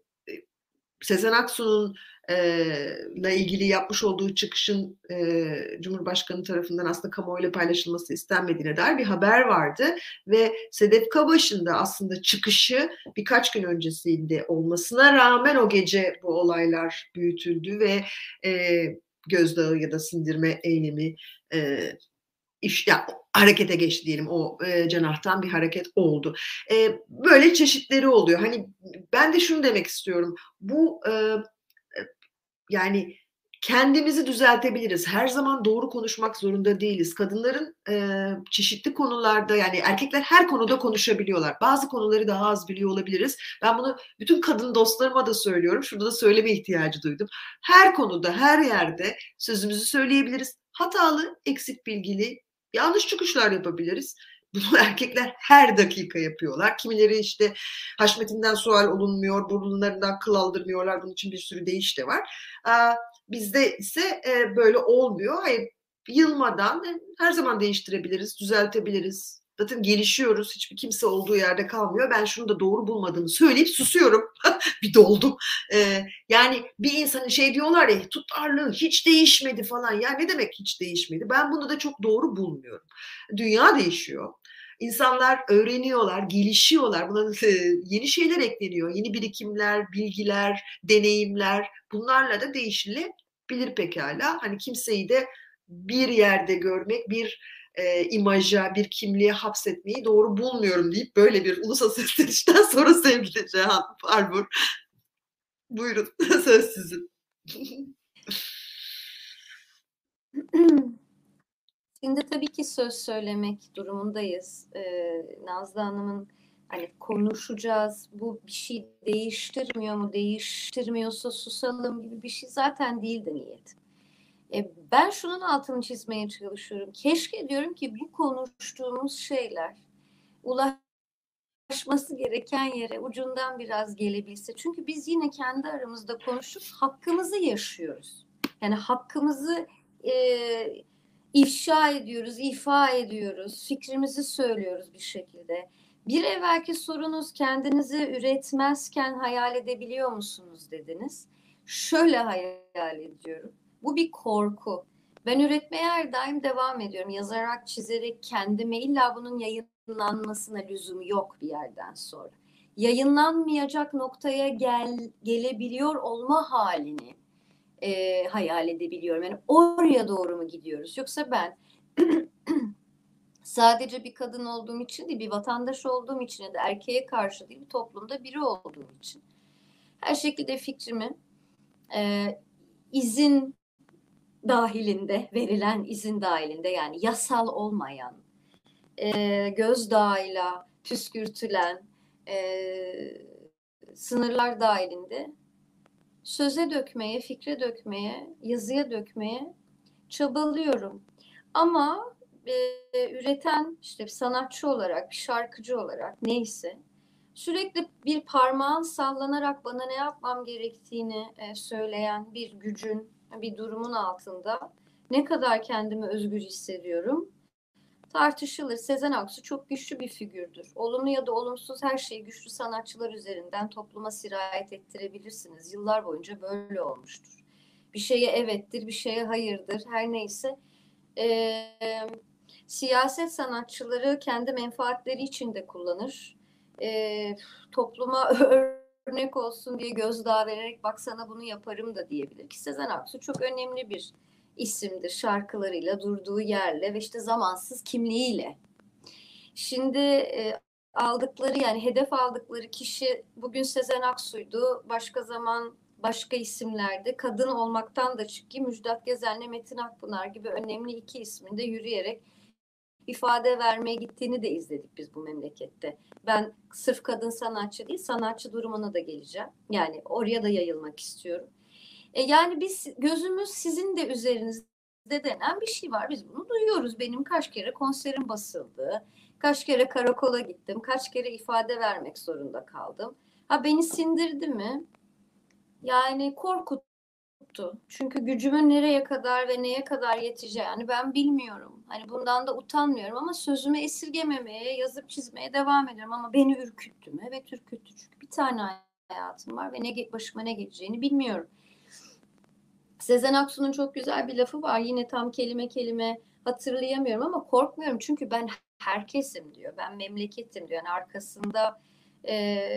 S1: Sezen Aksu'nun ile ilgili yapmış olduğu çıkışın e, Cumhurbaşkanı tarafından aslında kamuoyuyla paylaşılması istenmediğine dair bir haber vardı ve Sedef Kabaş'ın da aslında çıkışı birkaç gün öncesinde olmasına rağmen o gece bu olaylar büyütüldü ve e, gözdağı ya da sindirme eylemi e, iş, ya, harekete geçti diyelim, o e, cenahtan bir hareket oldu. E, böyle çeşitleri oluyor. Hani ben de şunu demek istiyorum. Bu e, yani kendimizi düzeltebiliriz. Her zaman doğru konuşmak zorunda değiliz. Kadınların e, çeşitli konularda, yani erkekler her konuda konuşabiliyorlar. Bazı konuları daha az biliyor olabiliriz. Ben bunu bütün kadın dostlarıma da söylüyorum. Şurada da söyleme ihtiyacı duydum. Her konuda, her yerde sözümüzü söyleyebiliriz. Hatalı, eksik bilgili, yanlış çıkışlar yapabiliriz. Bunu erkekler her dakika yapıyorlar. Kimileri işte haşmetinden sual olunmuyor, burunlarından kıl aldırmıyorlar. Bunun için bir sürü değiş de var. Bizde ise e, böyle olmuyor. Hayır, yılmadan e, her zaman değiştirebiliriz, düzeltebiliriz. Zaten gelişiyoruz. Hiçbir kimse olduğu yerde kalmıyor. Ben şunu da doğru bulmadığımı söyleyip susuyorum. Bir doldum. E, yani bir insanın şey diyorlar ya, tutarlılığı hiç değişmedi falan. Ya ne demek hiç değişmedi? Ben bunu da çok doğru bulmuyorum. Dünya değişiyor. İnsanlar öğreniyorlar, gelişiyorlar. Buna yeni şeyler ekleniyor. Yeni birikimler, bilgiler, deneyimler. Bunlarla da değişilebilir pekala. Hani kimseyi de bir yerde görmek, bir e, imaja, bir kimliğe hapsetmeyi doğru bulmuyorum deyip böyle bir ulusal seslenişten sonra sevgili Cihan Barbur. Buyurun, söz sizin.
S2: Şimdi tabii ki söz söylemek durumundayız. Ee, Nazlı Hanım'ın hani konuşacağız, bu bir şey değiştirmiyor mu, değiştirmiyorsa susalım gibi bir şey zaten değildi niyet. Ee, ben şunun altını çizmeye çalışıyorum. Keşke diyorum ki bu konuştuğumuz şeyler ulaşması gereken yere ucundan biraz gelebilse. Çünkü biz yine kendi aramızda konuşup hakkımızı yaşıyoruz. Yani hakkımızı e, ifşa ediyoruz, ifa ediyoruz, fikrimizi söylüyoruz bir şekilde. Bir evvelki sorunuz kendinizi üretmezken hayal edebiliyor musunuz dediniz. Şöyle hayal ediyorum. Bu bir korku. Ben üretmeye her daim devam ediyorum. Yazarak, çizerek kendime, illa bunun yayınlanmasına lüzumu yok bir yerden sonra. Yayınlanmayacak noktaya gel, gelebiliyor olma halini e, hayal edebiliyorum. Yani oraya doğru mu gidiyoruz? Yoksa ben sadece bir kadın olduğum için değil, bir vatandaş olduğum için ya da erkeğe karşı değil, bir toplumda biri olduğum için her şekilde fikrimi e, izin dahilinde, verilen izin dahilinde, yani yasal olmayan, e, gözdağıyla püskürtülen e, sınırlar dahilinde söze dökmeye, fikre dökmeye, yazıya dökmeye çabalıyorum. Ama e, üreten, işte bir sanatçı olarak, bir şarkıcı olarak neyse, sürekli bir parmağın sallanarak bana ne yapmam gerektiğini e, söyleyen bir gücün, bir durumun altında ne kadar kendimi özgür hissediyorum tartışılır. Sezen Aksu çok güçlü bir figürdür. Olumlu ya da olumsuz her şeyi güçlü sanatçılar üzerinden topluma sirayet ettirebilirsiniz. Yıllar boyunca böyle olmuştur. Bir şeye evettir, bir şeye hayırdır, her neyse. Ee, siyaset sanatçıları kendi menfaatleri için de kullanır. Ee, topluma örnek olsun diye gözdağı vererek bak sana bunu yaparım da diyebilir ki Sezen Aksu çok önemli bir isimdir şarkılarıyla, durduğu yerle ve işte zamansız kimliğiyle. Şimdi e, aldıkları, yani hedef aldıkları kişi bugün Sezen Aksu'ydu, başka zaman başka isimlerdi. Kadın olmaktan da çıktı. Müjdat Gezen'le Metin Akpınar gibi önemli iki ismin de yürüyerek ifade vermeye gittiğini de izledik biz bu memlekette. Ben sırf kadın sanatçı değil, sanatçı durumuna da geleceğim. Yani oraya da yayılmak istiyorum. E yani biz, gözümüz sizin de üzerinizde denen bir şey var. Biz bunu duyuyoruz. Benim kaç kere konserim basıldı. Kaç kere karakola gittim. Kaç kere ifade vermek zorunda kaldım. Ha, beni sindirdi mi? Yani korkuttu. Çünkü gücümün nereye kadar ve neye kadar yeteceğini ben bilmiyorum. Hani bundan da utanmıyorum ama sözümü esirgememeye, yazıp çizmeye devam ediyorum. Ama beni ürküttü mü? Evet, ürküttü. Çünkü bir tane hayatım var ve ne başıma ne geleceğini bilmiyorum. Sezen Aksu'nun çok güzel bir lafı var. Yine tam kelime kelime hatırlayamıyorum ama korkmuyorum. Çünkü ben herkesim diyor. Ben memleketim diyor. Yani arkasında e,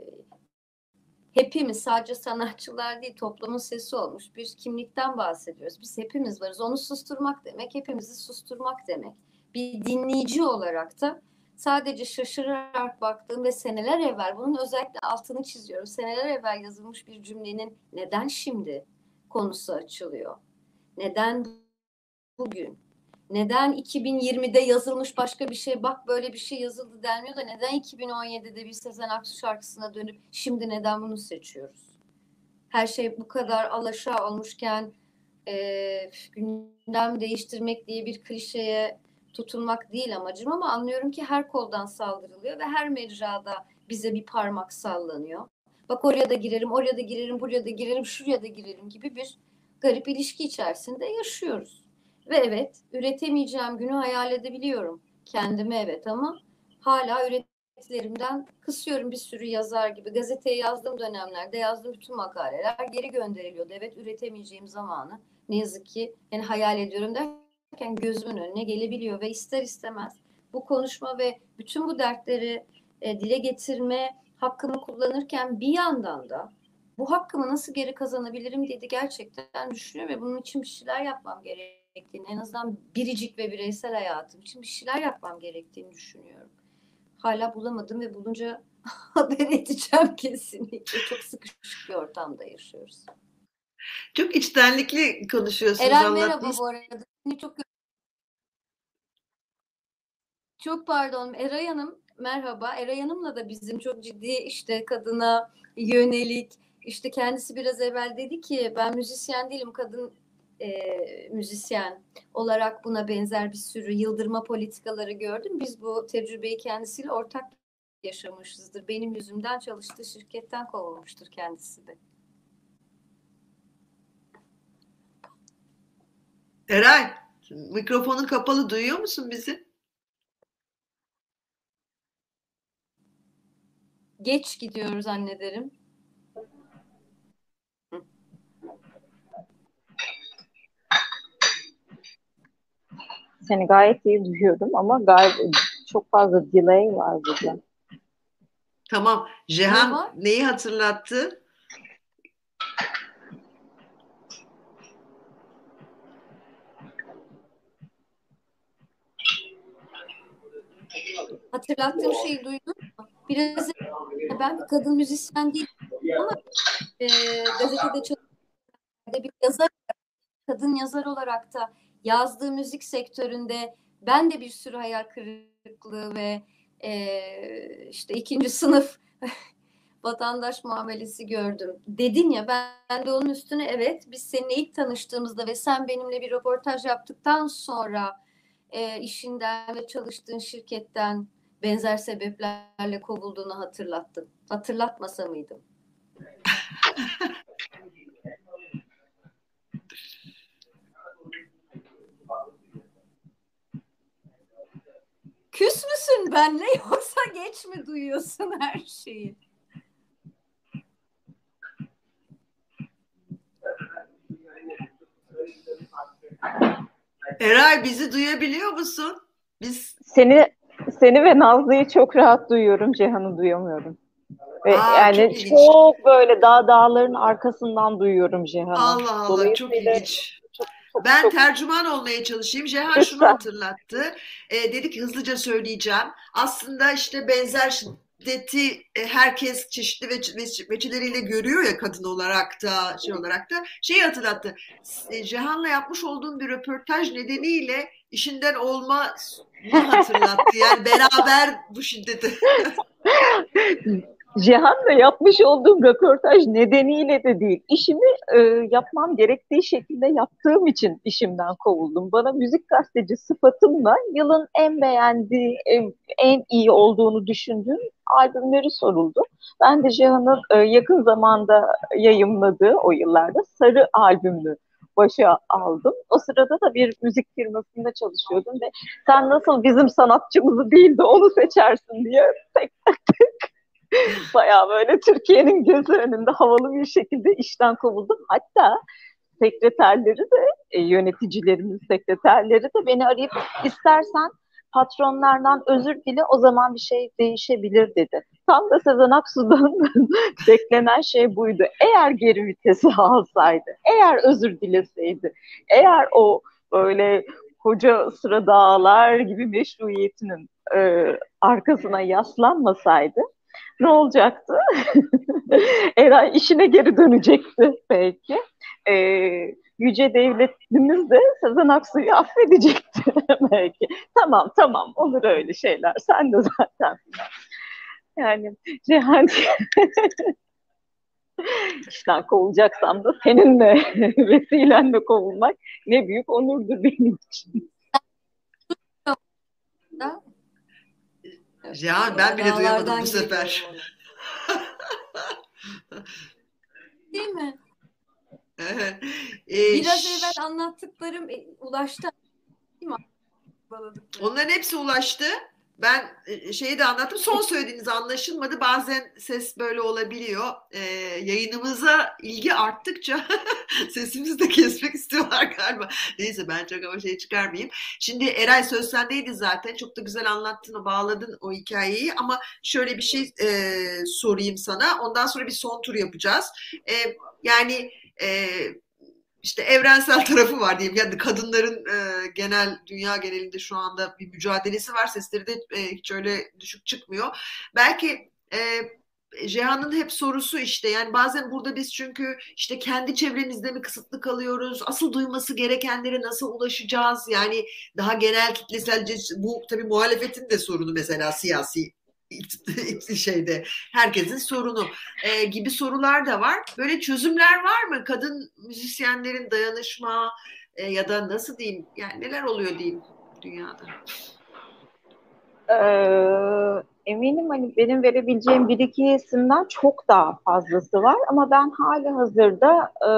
S2: hepimiz, sadece sanatçılar değil, toplumun sesi olmuş bir kimlikten bahsediyoruz. Biz hepimiz varız. Onu susturmak demek, hepimizi susturmak demek. Bir dinleyici olarak da sadece şaşırarak baktığım ve seneler evvel, bunun özellikle altını çiziyorum, seneler evvel yazılmış bir cümlenin neden şimdi konusu açılıyor. Neden bugün? Neden iki bin yirmide yazılmış başka bir şey, bak böyle bir şey yazıldı denmiyor da neden iki bin on yedide bir Sezen Aksu şarkısına dönüp şimdi neden bunu seçiyoruz? Her şey bu kadar alaşağı olmuşken e, gündem değiştirmek diye bir klişeye tutulmak değil amacım, ama anlıyorum ki her koldan saldırılıyor ve her mecrada bize bir parmak sallanıyor. Bak oraya da girerim, oraya da girerim, buraya da girerim, şuraya da girerim gibi bir garip ilişki içerisinde yaşıyoruz. Ve evet, üretemeyeceğim günü hayal edebiliyorum. Kendime evet, ama hala ürettiklerimden kısıyorum bir sürü yazar gibi. Gazeteye yazdığım dönemlerde yazdığım bütün makaleler geri gönderiliyordu. Evet, üretemeyeceğim zamanı ne yazık ki yani hayal ediyorum derken gözümün önüne gelebiliyor ve ister istemez bu konuşma ve bütün bu dertleri e, dile getirme hakkımı kullanırken bir yandan da bu hakkımı nasıl geri kazanabilirim diye de gerçekten düşünüyorum ve bunun için bir şeyler yapmam gerektiğini, en azından biricik ve bireysel hayatım için bir şeyler yapmam gerektiğini düşünüyorum. Hala bulamadım ve bulunca haber edeceğim kesinlikle. Çok sıkışık bir ortamda yaşıyoruz.
S1: Çok içtenlikli konuşuyorsunuz.
S2: Eren
S1: Allah
S2: merhaba
S1: biz...
S2: bu arada. Çok çok pardon Eray Hanım merhaba. Eray Hanım'la da bizim çok ciddi işte kadına yönelik, işte kendisi biraz evvel dedi ki ben müzisyen değilim, kadın e, müzisyen olarak buna benzer bir sürü yıldırma politikaları gördüm. Biz bu tecrübeyi kendisiyle ortak yaşamışızdır. Benim yüzümden çalıştığı şirketten kovulmuştur kendisi de.
S1: Eray, mikrofonun kapalı, duyuyor musun bizi?
S2: Geç gidiyoruz zannederim.
S4: Seni gayet iyi duyuyorum ama gayet çok fazla delay var burada.
S1: Tamam. Cihan
S2: Ne var?
S1: neyi hatırlattı?
S2: Hatırlattığım şeyi duydun mu? Biraz ben bir kadın müzisyen değilim ama e, gazetede çalışan bir yazar, kadın yazar olarak da yazdığı müzik sektöründe ben de bir sürü hayal kırıklığı ve e, işte ikinci sınıf vatandaş muamelesi gördüm. Dedin ya, ben de onun üstüne evet, biz seninle ilk tanıştığımızda ve sen benimle bir röportaj yaptıktan sonra e, işinden ve çalıştığın şirketten benzer sebeplerle kovulduğunu hatırlattın. Hatırlatmasa mıydım? Küs müsün benle yoksa geç mi duyuyorsun her şeyi?
S1: Eray, bizi duyabiliyor musun? Biz
S4: Seni seni ve Nazlı'yı çok rahat duyuyorum, Cihan'ı duyamıyorum. Ve
S1: Aa,
S4: yani
S1: çok
S4: çok,
S1: ilginç.
S4: böyle dağ dağların arkasından duyuyorum Cihan'ı.
S1: Allah Allah, çok
S4: Dolayısıyla
S1: ilginç.
S4: çok, çok,
S1: Ben
S4: çok
S1: tercüman olmaya çalışayım. Cihan şunu
S4: lütfen.
S1: hatırlattı. E, dedi ki hızlıca söyleyeceğim. Aslında işte benzer şiddeti e, herkes çeşitli veç, veç, veçeleriyle görüyor ya, kadın olarak da şey olarak da. Şeyi hatırlattı. E, Cihan'la yapmış olduğum bir röportaj nedeniyle işinden olma hatırlattı. Yani beraber bu şiddeti.
S4: Cihan'la yapmış olduğum röportaj nedeniyle de değil. İşimi e, yapmam gerektiği şekilde yaptığım için işimden kovuldum. Bana müzik gazeteci sıfatımla yılın en beğendiği, en, en iyi olduğunu düşündüğüm albümleri soruldu. Ben de Cihan'ın e, yakın zamanda yayımladığı, o yıllarda Sarı albümünü başa aldım. O sırada da bir müzik firmasında çalışıyordum ve sen nasıl bizim sanatçımızı değil de onu seçersin diye tek tek tek bayağı böyle Türkiye'nin gözü önünde havalı bir şekilde işten kovuldum. Hatta sekreterleri de, e, yöneticilerimiz sekreterleri de beni arayıp istersen patronlardan özür dile, o zaman bir şey değişebilir dedi. Tam da Sezen Aksu'dan beklenen şey buydu. Eğer geri vitesi alsaydı, eğer özür dileseydi, eğer o böyle koca sıra dağlar gibi meşruiyetinin e, arkasına yaslanmasaydı ne olacaktı? Eray işine geri dönecekti belki. e, yüce devletimiz de Sezen Aksu'yu affedecekti belki. Tamam tamam olur öyle şeyler. Sen de zaten. Yani Cihan işten kovulacaksam da seninle vesilenle kovulmak ne büyük onurdur benim için.
S2: Da,
S1: Cihan ben bile duyamadım
S2: dağlardan
S1: bu sefer.
S2: görüyorum onu. Değil mi?
S1: Ee,
S2: Biraz
S1: ş-
S2: evvel anlattıklarım e, ulaştı, değil mi? Bağladıklarım.
S1: Onların hepsi ulaştı. Ben e, şeyi de anlattım. Son söylediğiniz anlaşılmadı. Bazen ses böyle olabiliyor. Ee, yayınımıza ilgi arttıkça sesimizi de kesmek istiyorlar galiba. Neyse ben çok ama şey çıkarmayayım. Şimdi Eray söz sendeydi zaten. Çok da güzel anlattın, bağladın o hikayeyi. Ama şöyle bir şey e, sorayım sana. Ondan sonra bir son tur yapacağız. E, yani e, işte evrensel tarafı var diyeyim. Yani kadınların e, genel dünya genelinde şu anda bir mücadelesi var. Sesleri de e, hiç öyle düşük çıkmıyor. Belki e, Cihan'ın hep sorusu işte yani bazen burada biz çünkü işte kendi çevremizde mi kısıtlı kalıyoruz? Asıl duyması gerekenlere nasıl ulaşacağız? Yani daha genel kitleselce bu tabii muhalefetin de sorunu mesela siyasi şeyde herkesin sorunu e, gibi sorular da var. Böyle çözümler var mı? Kadın müzisyenlerin dayanışma e, ya da nasıl diyeyim yani neler oluyor diyeyim dünyada?
S4: Ee, eminim hani benim verebileceğim bir iki isimden çok daha fazlası var ama ben hali hazırda e,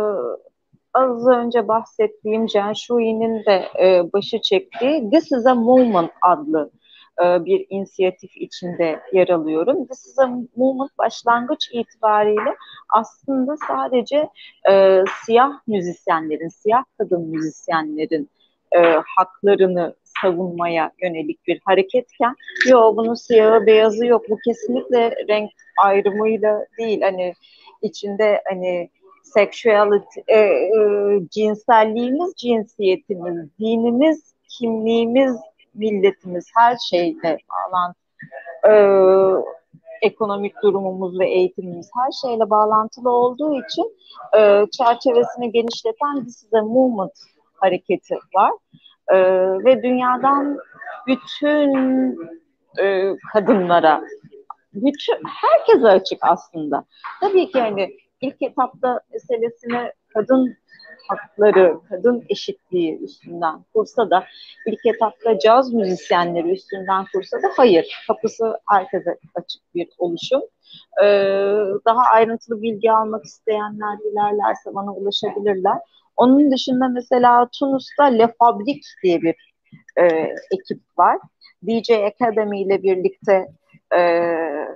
S4: az önce bahsettiğim Jen Shui'nin de e, başı çektiği This is a Movement adlı e, bir inisiyatif içinde yer alıyorum. This is a Movement başlangıç itibariyle aslında sadece e, siyah müzisyenlerin, siyah kadın müzisyenlerin e, haklarını savunmaya yönelik bir hareketken yok bunun siyahı beyazı yok, bu kesinlikle renk ayrımıyla değil, hani içinde hani sexuality, e, e, cinselliğimiz, cinsiyetimiz, dinimiz, kimliğimiz, milletimiz her şeyle bağlantılı, e, ekonomik durumumuz ve eğitimimiz her şeyle bağlantılı olduğu için e, çerçevesini genişleten This is a Movement hareketi var. E, ve dünyadan bütün e, kadınlara, bütün herkese açık aslında. Tabii ki hani ilk etapta meselesine kadın hakları, kadın eşitliği üstünden kursa da, ilk etapta caz müzisyenleri üstünden kursa da hayır, kapısı herkese açık bir oluşum. Ee, daha ayrıntılı bilgi almak isteyenler dilerlerse bana ulaşabilirler. Onun dışında mesela Tunus'ta Le Fabrik diye bir e, ekip var. D J Academy ile birlikte e,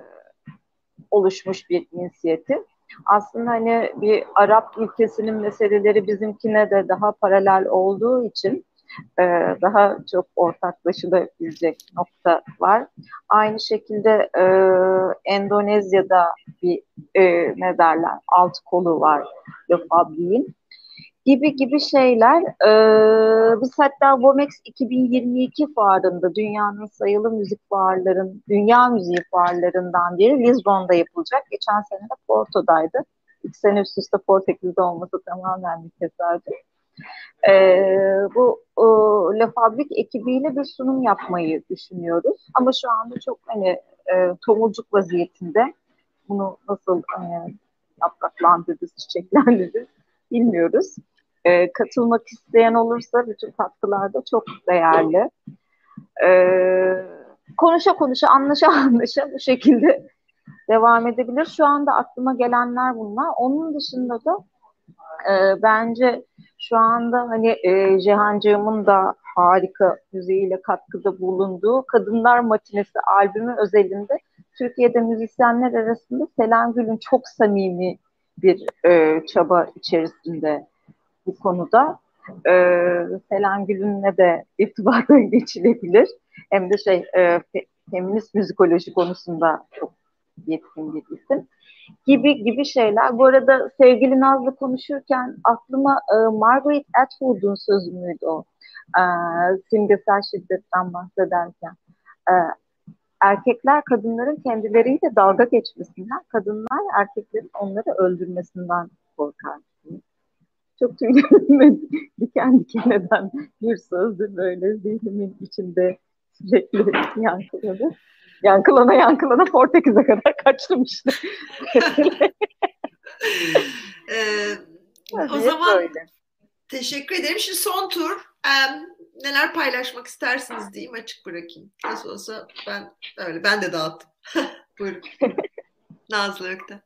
S4: oluşmuş bir inisiyatif. Aslında hani bir Arap ülkesinin meseleleri bizimkine de daha paralel olduğu için e, daha çok ortaklaşılabilecek nokta var. Aynı şekilde e, Endonezya'da bir e, ne derler alt kolu var Le Fabrik'in gibi gibi şeyler. Ee, biz hatta Vomex iki bin yirmi iki fuarında, dünyanın sayılı müzik fuarların, dünya müziği fuarlarından biri Lizbon'da yapılacak. Geçen sene de Porto'daydı. İki sene üst üste Portekiz'de olması tamamen bir tesadüf. Ee, bu o, Le Fabrik ekibiyle bir sunum yapmayı düşünüyoruz. Ama şu anda çok hani e, tomurcuk vaziyetinde. Bunu nasıl e, yapraklandırırız, çiçeklendiririz bilmiyoruz. E, katılmak isteyen olursa bütün katkılar da çok değerli. E, konuşa konuşa, anlaşa anlaşa bu şekilde devam edebilir. Şu anda aklıma gelenler bunlar. Onun dışında da e, bence şu anda hani e, Cihancığımın da harika müziğiyle katkıda bulunduğu Kadınlar Matinesi albümü özelinde Türkiye'de müzisyenler arasında Selen Gül'ün çok samimi bir e, çaba içerisinde bu konuda. Ee, Selen Gül'ünle de irtibata geçilebilir. Hem de şey e, fe, feminist müzikoloji konusunda çok yetkin bir isim. Gibi gibi şeyler. Bu arada sevgili Nazlı konuşurken aklıma e, Margaret Atwood'un sözü müydü o? E, simgesel şiddetten bahsederken. E, erkekler kadınların kendileriyle dalga geçmesinden, kadınlar erkeklerin onları öldürmesinden korkar. çok tüylerime diken diken eden bir sözdü, böyle zihnimin içinde sürekli yankıladı. Yankılana yankılana Portekiz'e kadar kaçtım işte.
S1: Ee, o
S4: Tabii,
S1: zaman
S4: böyle.
S1: teşekkür ederim. Şimdi son tur. Ee, neler paylaşmak istersiniz diyeyim, açık bırakayım. Nasıl olsa ben öyle ben de dağıttım. Buyurun. Nazlı Ökten.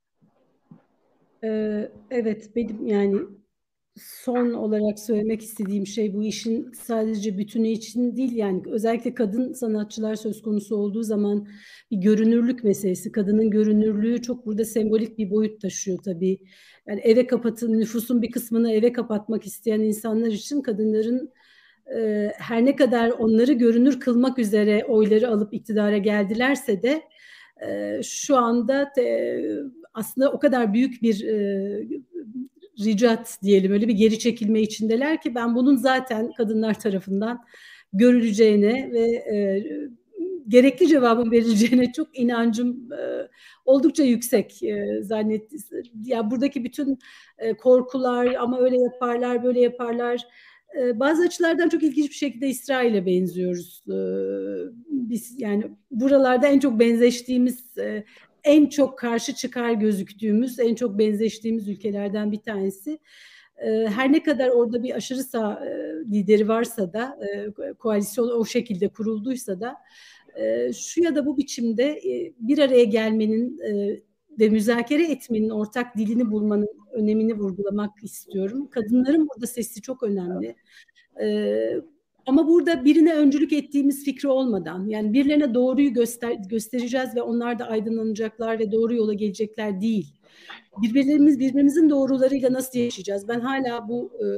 S3: Ee, evet, benim yani son olarak söylemek istediğim şey, bu işin sadece bütünü için değil, yani özellikle kadın sanatçılar söz konusu olduğu zaman bir görünürlük meselesi. Kadının görünürlüğü çok burada sembolik bir boyut taşıyor tabii. Yani eve kapatın, nüfusun bir kısmını eve kapatmak isteyen insanlar için kadınların e, her ne kadar onları görünür kılmak üzere oyları alıp iktidara geldilerse de e, şu anda e, aslında o kadar büyük bir e, ricat diyelim, öyle bir geri çekilme içindeler ki ben bunun zaten kadınlar tarafından görüleceğine ve e, gerekli cevabın verileceğine çok inancım e, oldukça yüksek e, zannet. Ya buradaki bütün e, korkular, ama öyle yaparlar, böyle yaparlar. E, bazı açılardan çok ilginç bir şekilde İsrail'e benziyoruz. E, biz yani buralarda en çok benzeştiğimiz, e, en çok karşı çıkar gözüktüğümüz, en çok benzeştiğimiz ülkelerden bir tanesi. Her ne kadar orada bir aşırı sağ lideri varsa da, koalisyon o şekilde kurulduysa da, şu ya da bu biçimde bir araya gelmenin ve müzakere etmenin, ortak dilini bulmanın önemini vurgulamak istiyorum. Kadınların burada sesi çok önemli. Ama burada birine öncülük ettiğimiz fikri olmadan, yani birilerine doğruyu göster göstereceğiz ve onlar da aydınlanacaklar ve doğru yola gelecekler değil. Birbirlerimiz birbirimizin doğrularıyla nasıl yaşayacağız? Ben hala bu e,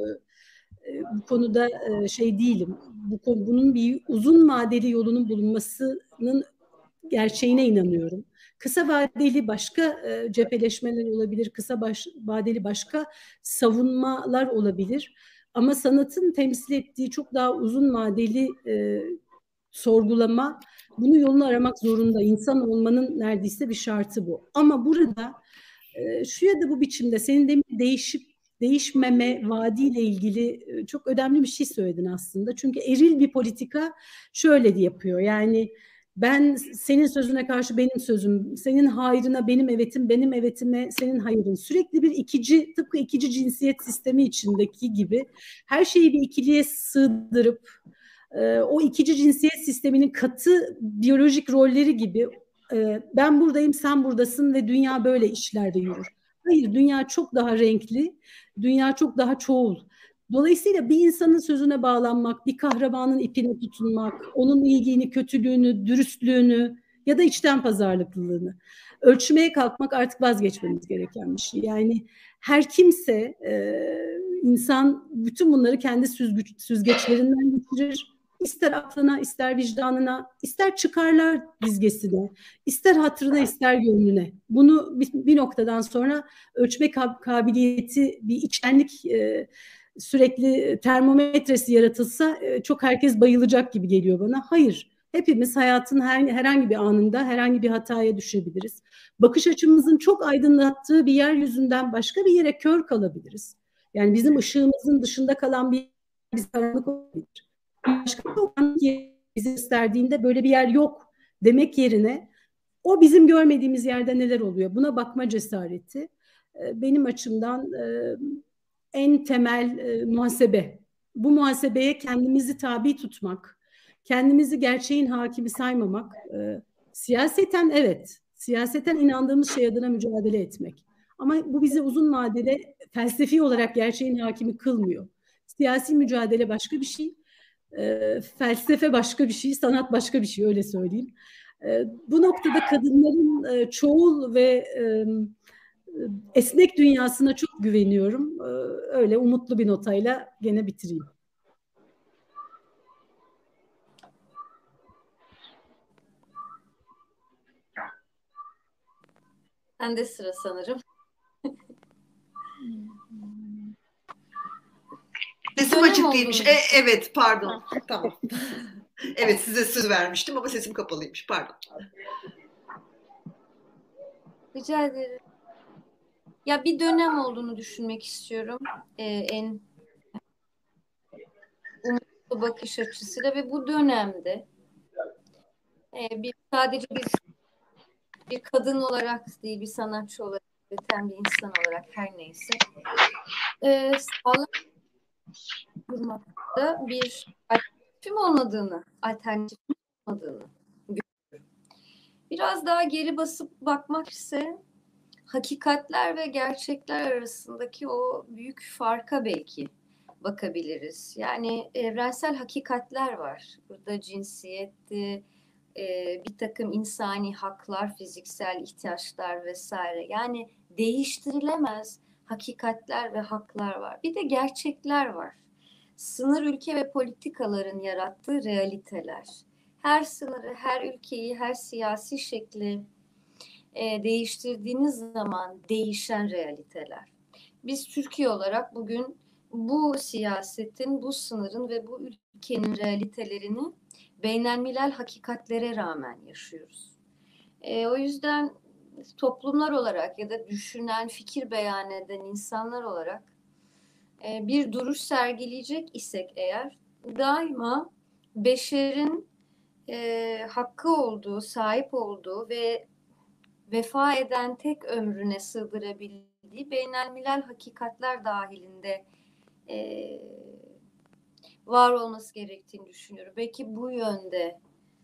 S3: bu konuda e, şey değilim. Bu konu, bunun bir uzun vadeli yolunun bulunmasının gerçeğine inanıyorum. Kısa vadeli başka e, cepheleşmeler olabilir, kısa baş, vadeli başka savunmalar olabilir. Ama sanatın temsil ettiği çok daha uzun vadeli e, sorgulama, bunu yolunu aramak zorunda. İnsan olmanın neredeyse bir şartı bu. Ama burada e, şu ya da bu biçimde senin demin değişip değişmeme vaadiyle ilgili e, çok önemli bir şey söyledin aslında. Çünkü eril bir politika şöyle de yapıyor. Yani ben senin sözüne karşı benim sözüm, senin hayrına benim evetim, benim evetime senin hayırın. Sürekli bir ikici, tıpkı ikici cinsiyet sistemi içindeki gibi her şeyi bir ikiliye sığdırıp e, o ikici cinsiyet sisteminin katı biyolojik rolleri gibi e, ben buradayım, sen buradasın ve dünya böyle işler ve yürür. Hayır, dünya çok daha renkli, dünya çok daha çoğul. Dolayısıyla bir insanın sözüne bağlanmak, bir kahramanın ipine tutunmak, onun iyiliğini, kötülüğünü, dürüstlüğünü ya da içten pazarlıklılığını ölçmeye kalkmak artık vazgeçmemiz gereken bir şey. Yani her kimse, e, insan bütün bunları kendi süzgüç, süzgeçlerinden geçirir. İster aklına, ister vicdanına, ister çıkarlar dizgesine, ister hatırına, ister gönlüne. Bunu bir, bir noktadan sonra ölçme kab- kabiliyeti, bir içtenlik, e, sürekli termometresi yaratılsa e, çok herkes bayılacak gibi geliyor bana. Hayır, hepimiz hayatın her, herhangi bir anında herhangi bir hataya düşebiliriz. Bakış açımızın çok aydınlattığı bir yeryüzünden başka bir yere kör kalabiliriz. Yani bizim ışığımızın dışında kalan bir biz karanlık olabilir. Başka bir bizi gösterdiğinde böyle bir yer yok demek yerine o bizim görmediğimiz yerde neler oluyor? Buna bakma cesareti benim açımdan en temel e, muhasebe. Bu muhasebeye kendimizi tabi tutmak, kendimizi gerçeğin hakimi saymamak, e, siyaseten evet, siyaseten inandığımız şey adına mücadele etmek. Ama bu bizi uzun vadede felsefi olarak gerçeğin hakimi kılmıyor. Siyasi mücadele başka bir şey, e, felsefe başka bir şey, sanat başka bir şey, öyle söyleyeyim. E, bu noktada kadınların e, çoğul ve e, esnek dünyasına çok güveniyorum. Öyle umutlu bir notayla gene bitireyim.
S2: Ben de sıra sanırım.
S1: Sesim açık değilmiş. E, evet, pardon. Tamam. Evet, size söz vermiştim ama sesim kapalıymış. Pardon.
S2: Rica ederim. Ya bir dönem olduğunu düşünmek istiyorum. Ee, en umutlu bakış açısıyla ve bu dönemde e, bir sadece bir bir kadın olarak değil, bir sanatçı olarak, üreten bir insan olarak, her neyse e, sağlam durmakta bir alternatifim olmadığını, alternatif olmadığını görüyorum. Biraz daha geri basıp bakmak ise hakikatler ve gerçekler arasındaki o büyük farka belki bakabiliriz. Yani evrensel hakikatler var. Burada cinsiyetti, e, bir takım insani haklar, fiziksel ihtiyaçlar vesaire. Yani değiştirilemez hakikatler ve haklar var. Bir de gerçekler var. Sınır ülke ve politikaların yarattığı realiteler. Her sınırı, her ülkeyi, her siyasi şekli e, değiştirdiğiniz zaman değişen realiteler. Biz Türkiye olarak bugün bu siyasetin, bu sınırın ve bu ülkenin realitelerini beynelmilel hakikatlere rağmen yaşıyoruz. E, o yüzden toplumlar olarak ya da düşünen, fikir beyan eden insanlar olarak e, bir duruş sergileyecek isek eğer, daima beşerin e, hakkı olduğu, sahip olduğu ve vefa eden tek ömrüne sığdırabildiği beynelmilel hakikatler dahilinde e, var olması gerektiğini düşünüyorum. Belki bu yönde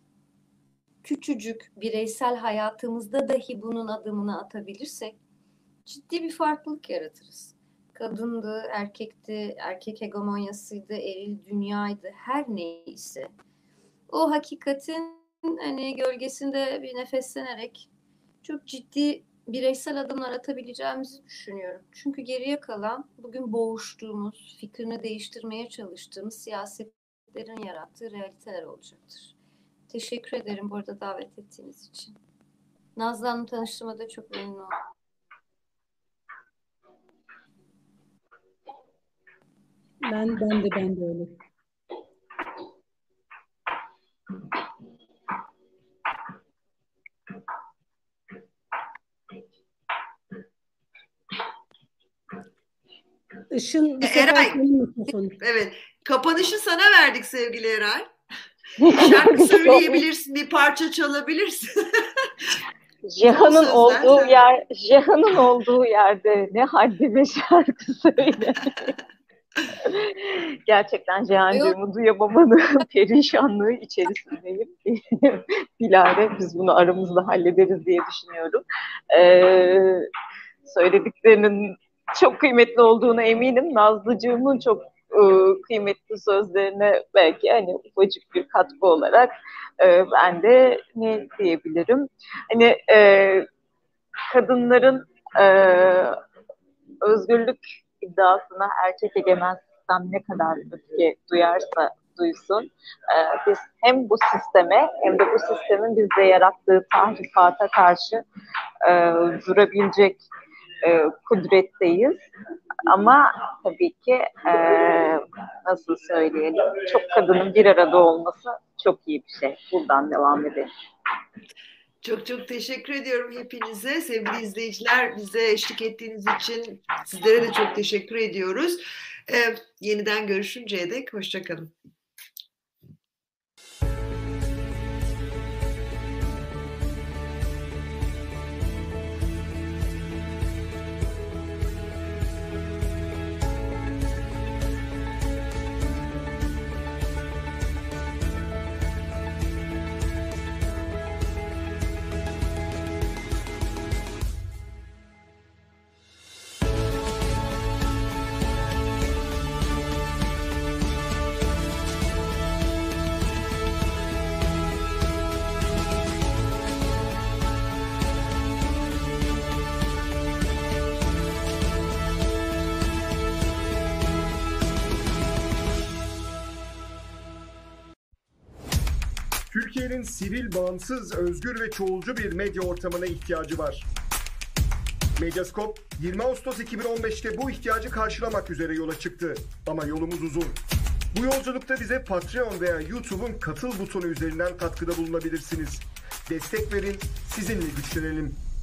S2: küçücük bireysel hayatımızda dahi bunun adımını atabilirsek ciddi bir farklılık yaratırız. Kadındı, erkekti, erkek hegemonyasıydı, eril dünyaydı, her neyse. O hakikatin hani gölgesinde bir nefeslenerek çok ciddi bireysel adımlar atabileceğimizi düşünüyorum. Çünkü geriye kalan bugün boğuştuğumuz, fikrini değiştirmeye çalıştığımız siyasetlerin yarattığı realiteler olacaktır. Teşekkür ederim burada davet ettiğiniz için. Nazlı Hanım, tanıştığıma da çok memnun oldum.
S3: Ben, ben de ben de öyle. Işın bu sefer
S1: Eray.
S3: senin mikrofonun.
S1: Evet. Kapanışı sana verdik sevgili Eray. Şarkı söyleyebilirsin, bir parça çalabilirsin.
S4: Cihan'ın olduğu sen. yer, Cihan'ın olduğu yerde ne haddime şarkı söyle. Gerçekten Cihan'cığımı duyamamanın perişanlığı içerisindeyim. Bilare, biz bunu aramızda hallederiz diye düşünüyorum. Ee, söylediklerinin çok kıymetli olduğuna eminim. Nazlıcığımın çok e, kıymetli sözlerine belki hani ufacık bir katkı olarak e, ben de ne diyebilirim? Hani e, kadınların e, özgürlük iddiasına erkek egemen sistem ne kadar öfke duyarsa duysun, e, biz hem bu sisteme hem de bu sistemin bizde yarattığı tahrifata karşı e, durabilecek e, kudretteyiz. Ama tabii ki e, nasıl söyleyelim, çok kadının bir arada olması çok iyi bir şey. Buradan devam edelim.
S1: Çok çok teşekkür ediyorum hepinize. Sevgili izleyiciler, bize eşlik ettiğiniz için sizlere de çok teşekkür ediyoruz. Ee, yeniden görüşünceye dek hoşça kalın.
S5: Türkiye'nin sivil, bağımsız, özgür ve çoğulcu bir medya ortamına ihtiyacı var. Medyascope, yirmi Ağustos iki bin on beş'te bu ihtiyacı karşılamak üzere yola çıktı. Ama yolumuz uzun. Bu yolculukta bize Patreon veya YouTube'un katıl butonu üzerinden katkıda bulunabilirsiniz. Destek verin, sizinle güçlenelim.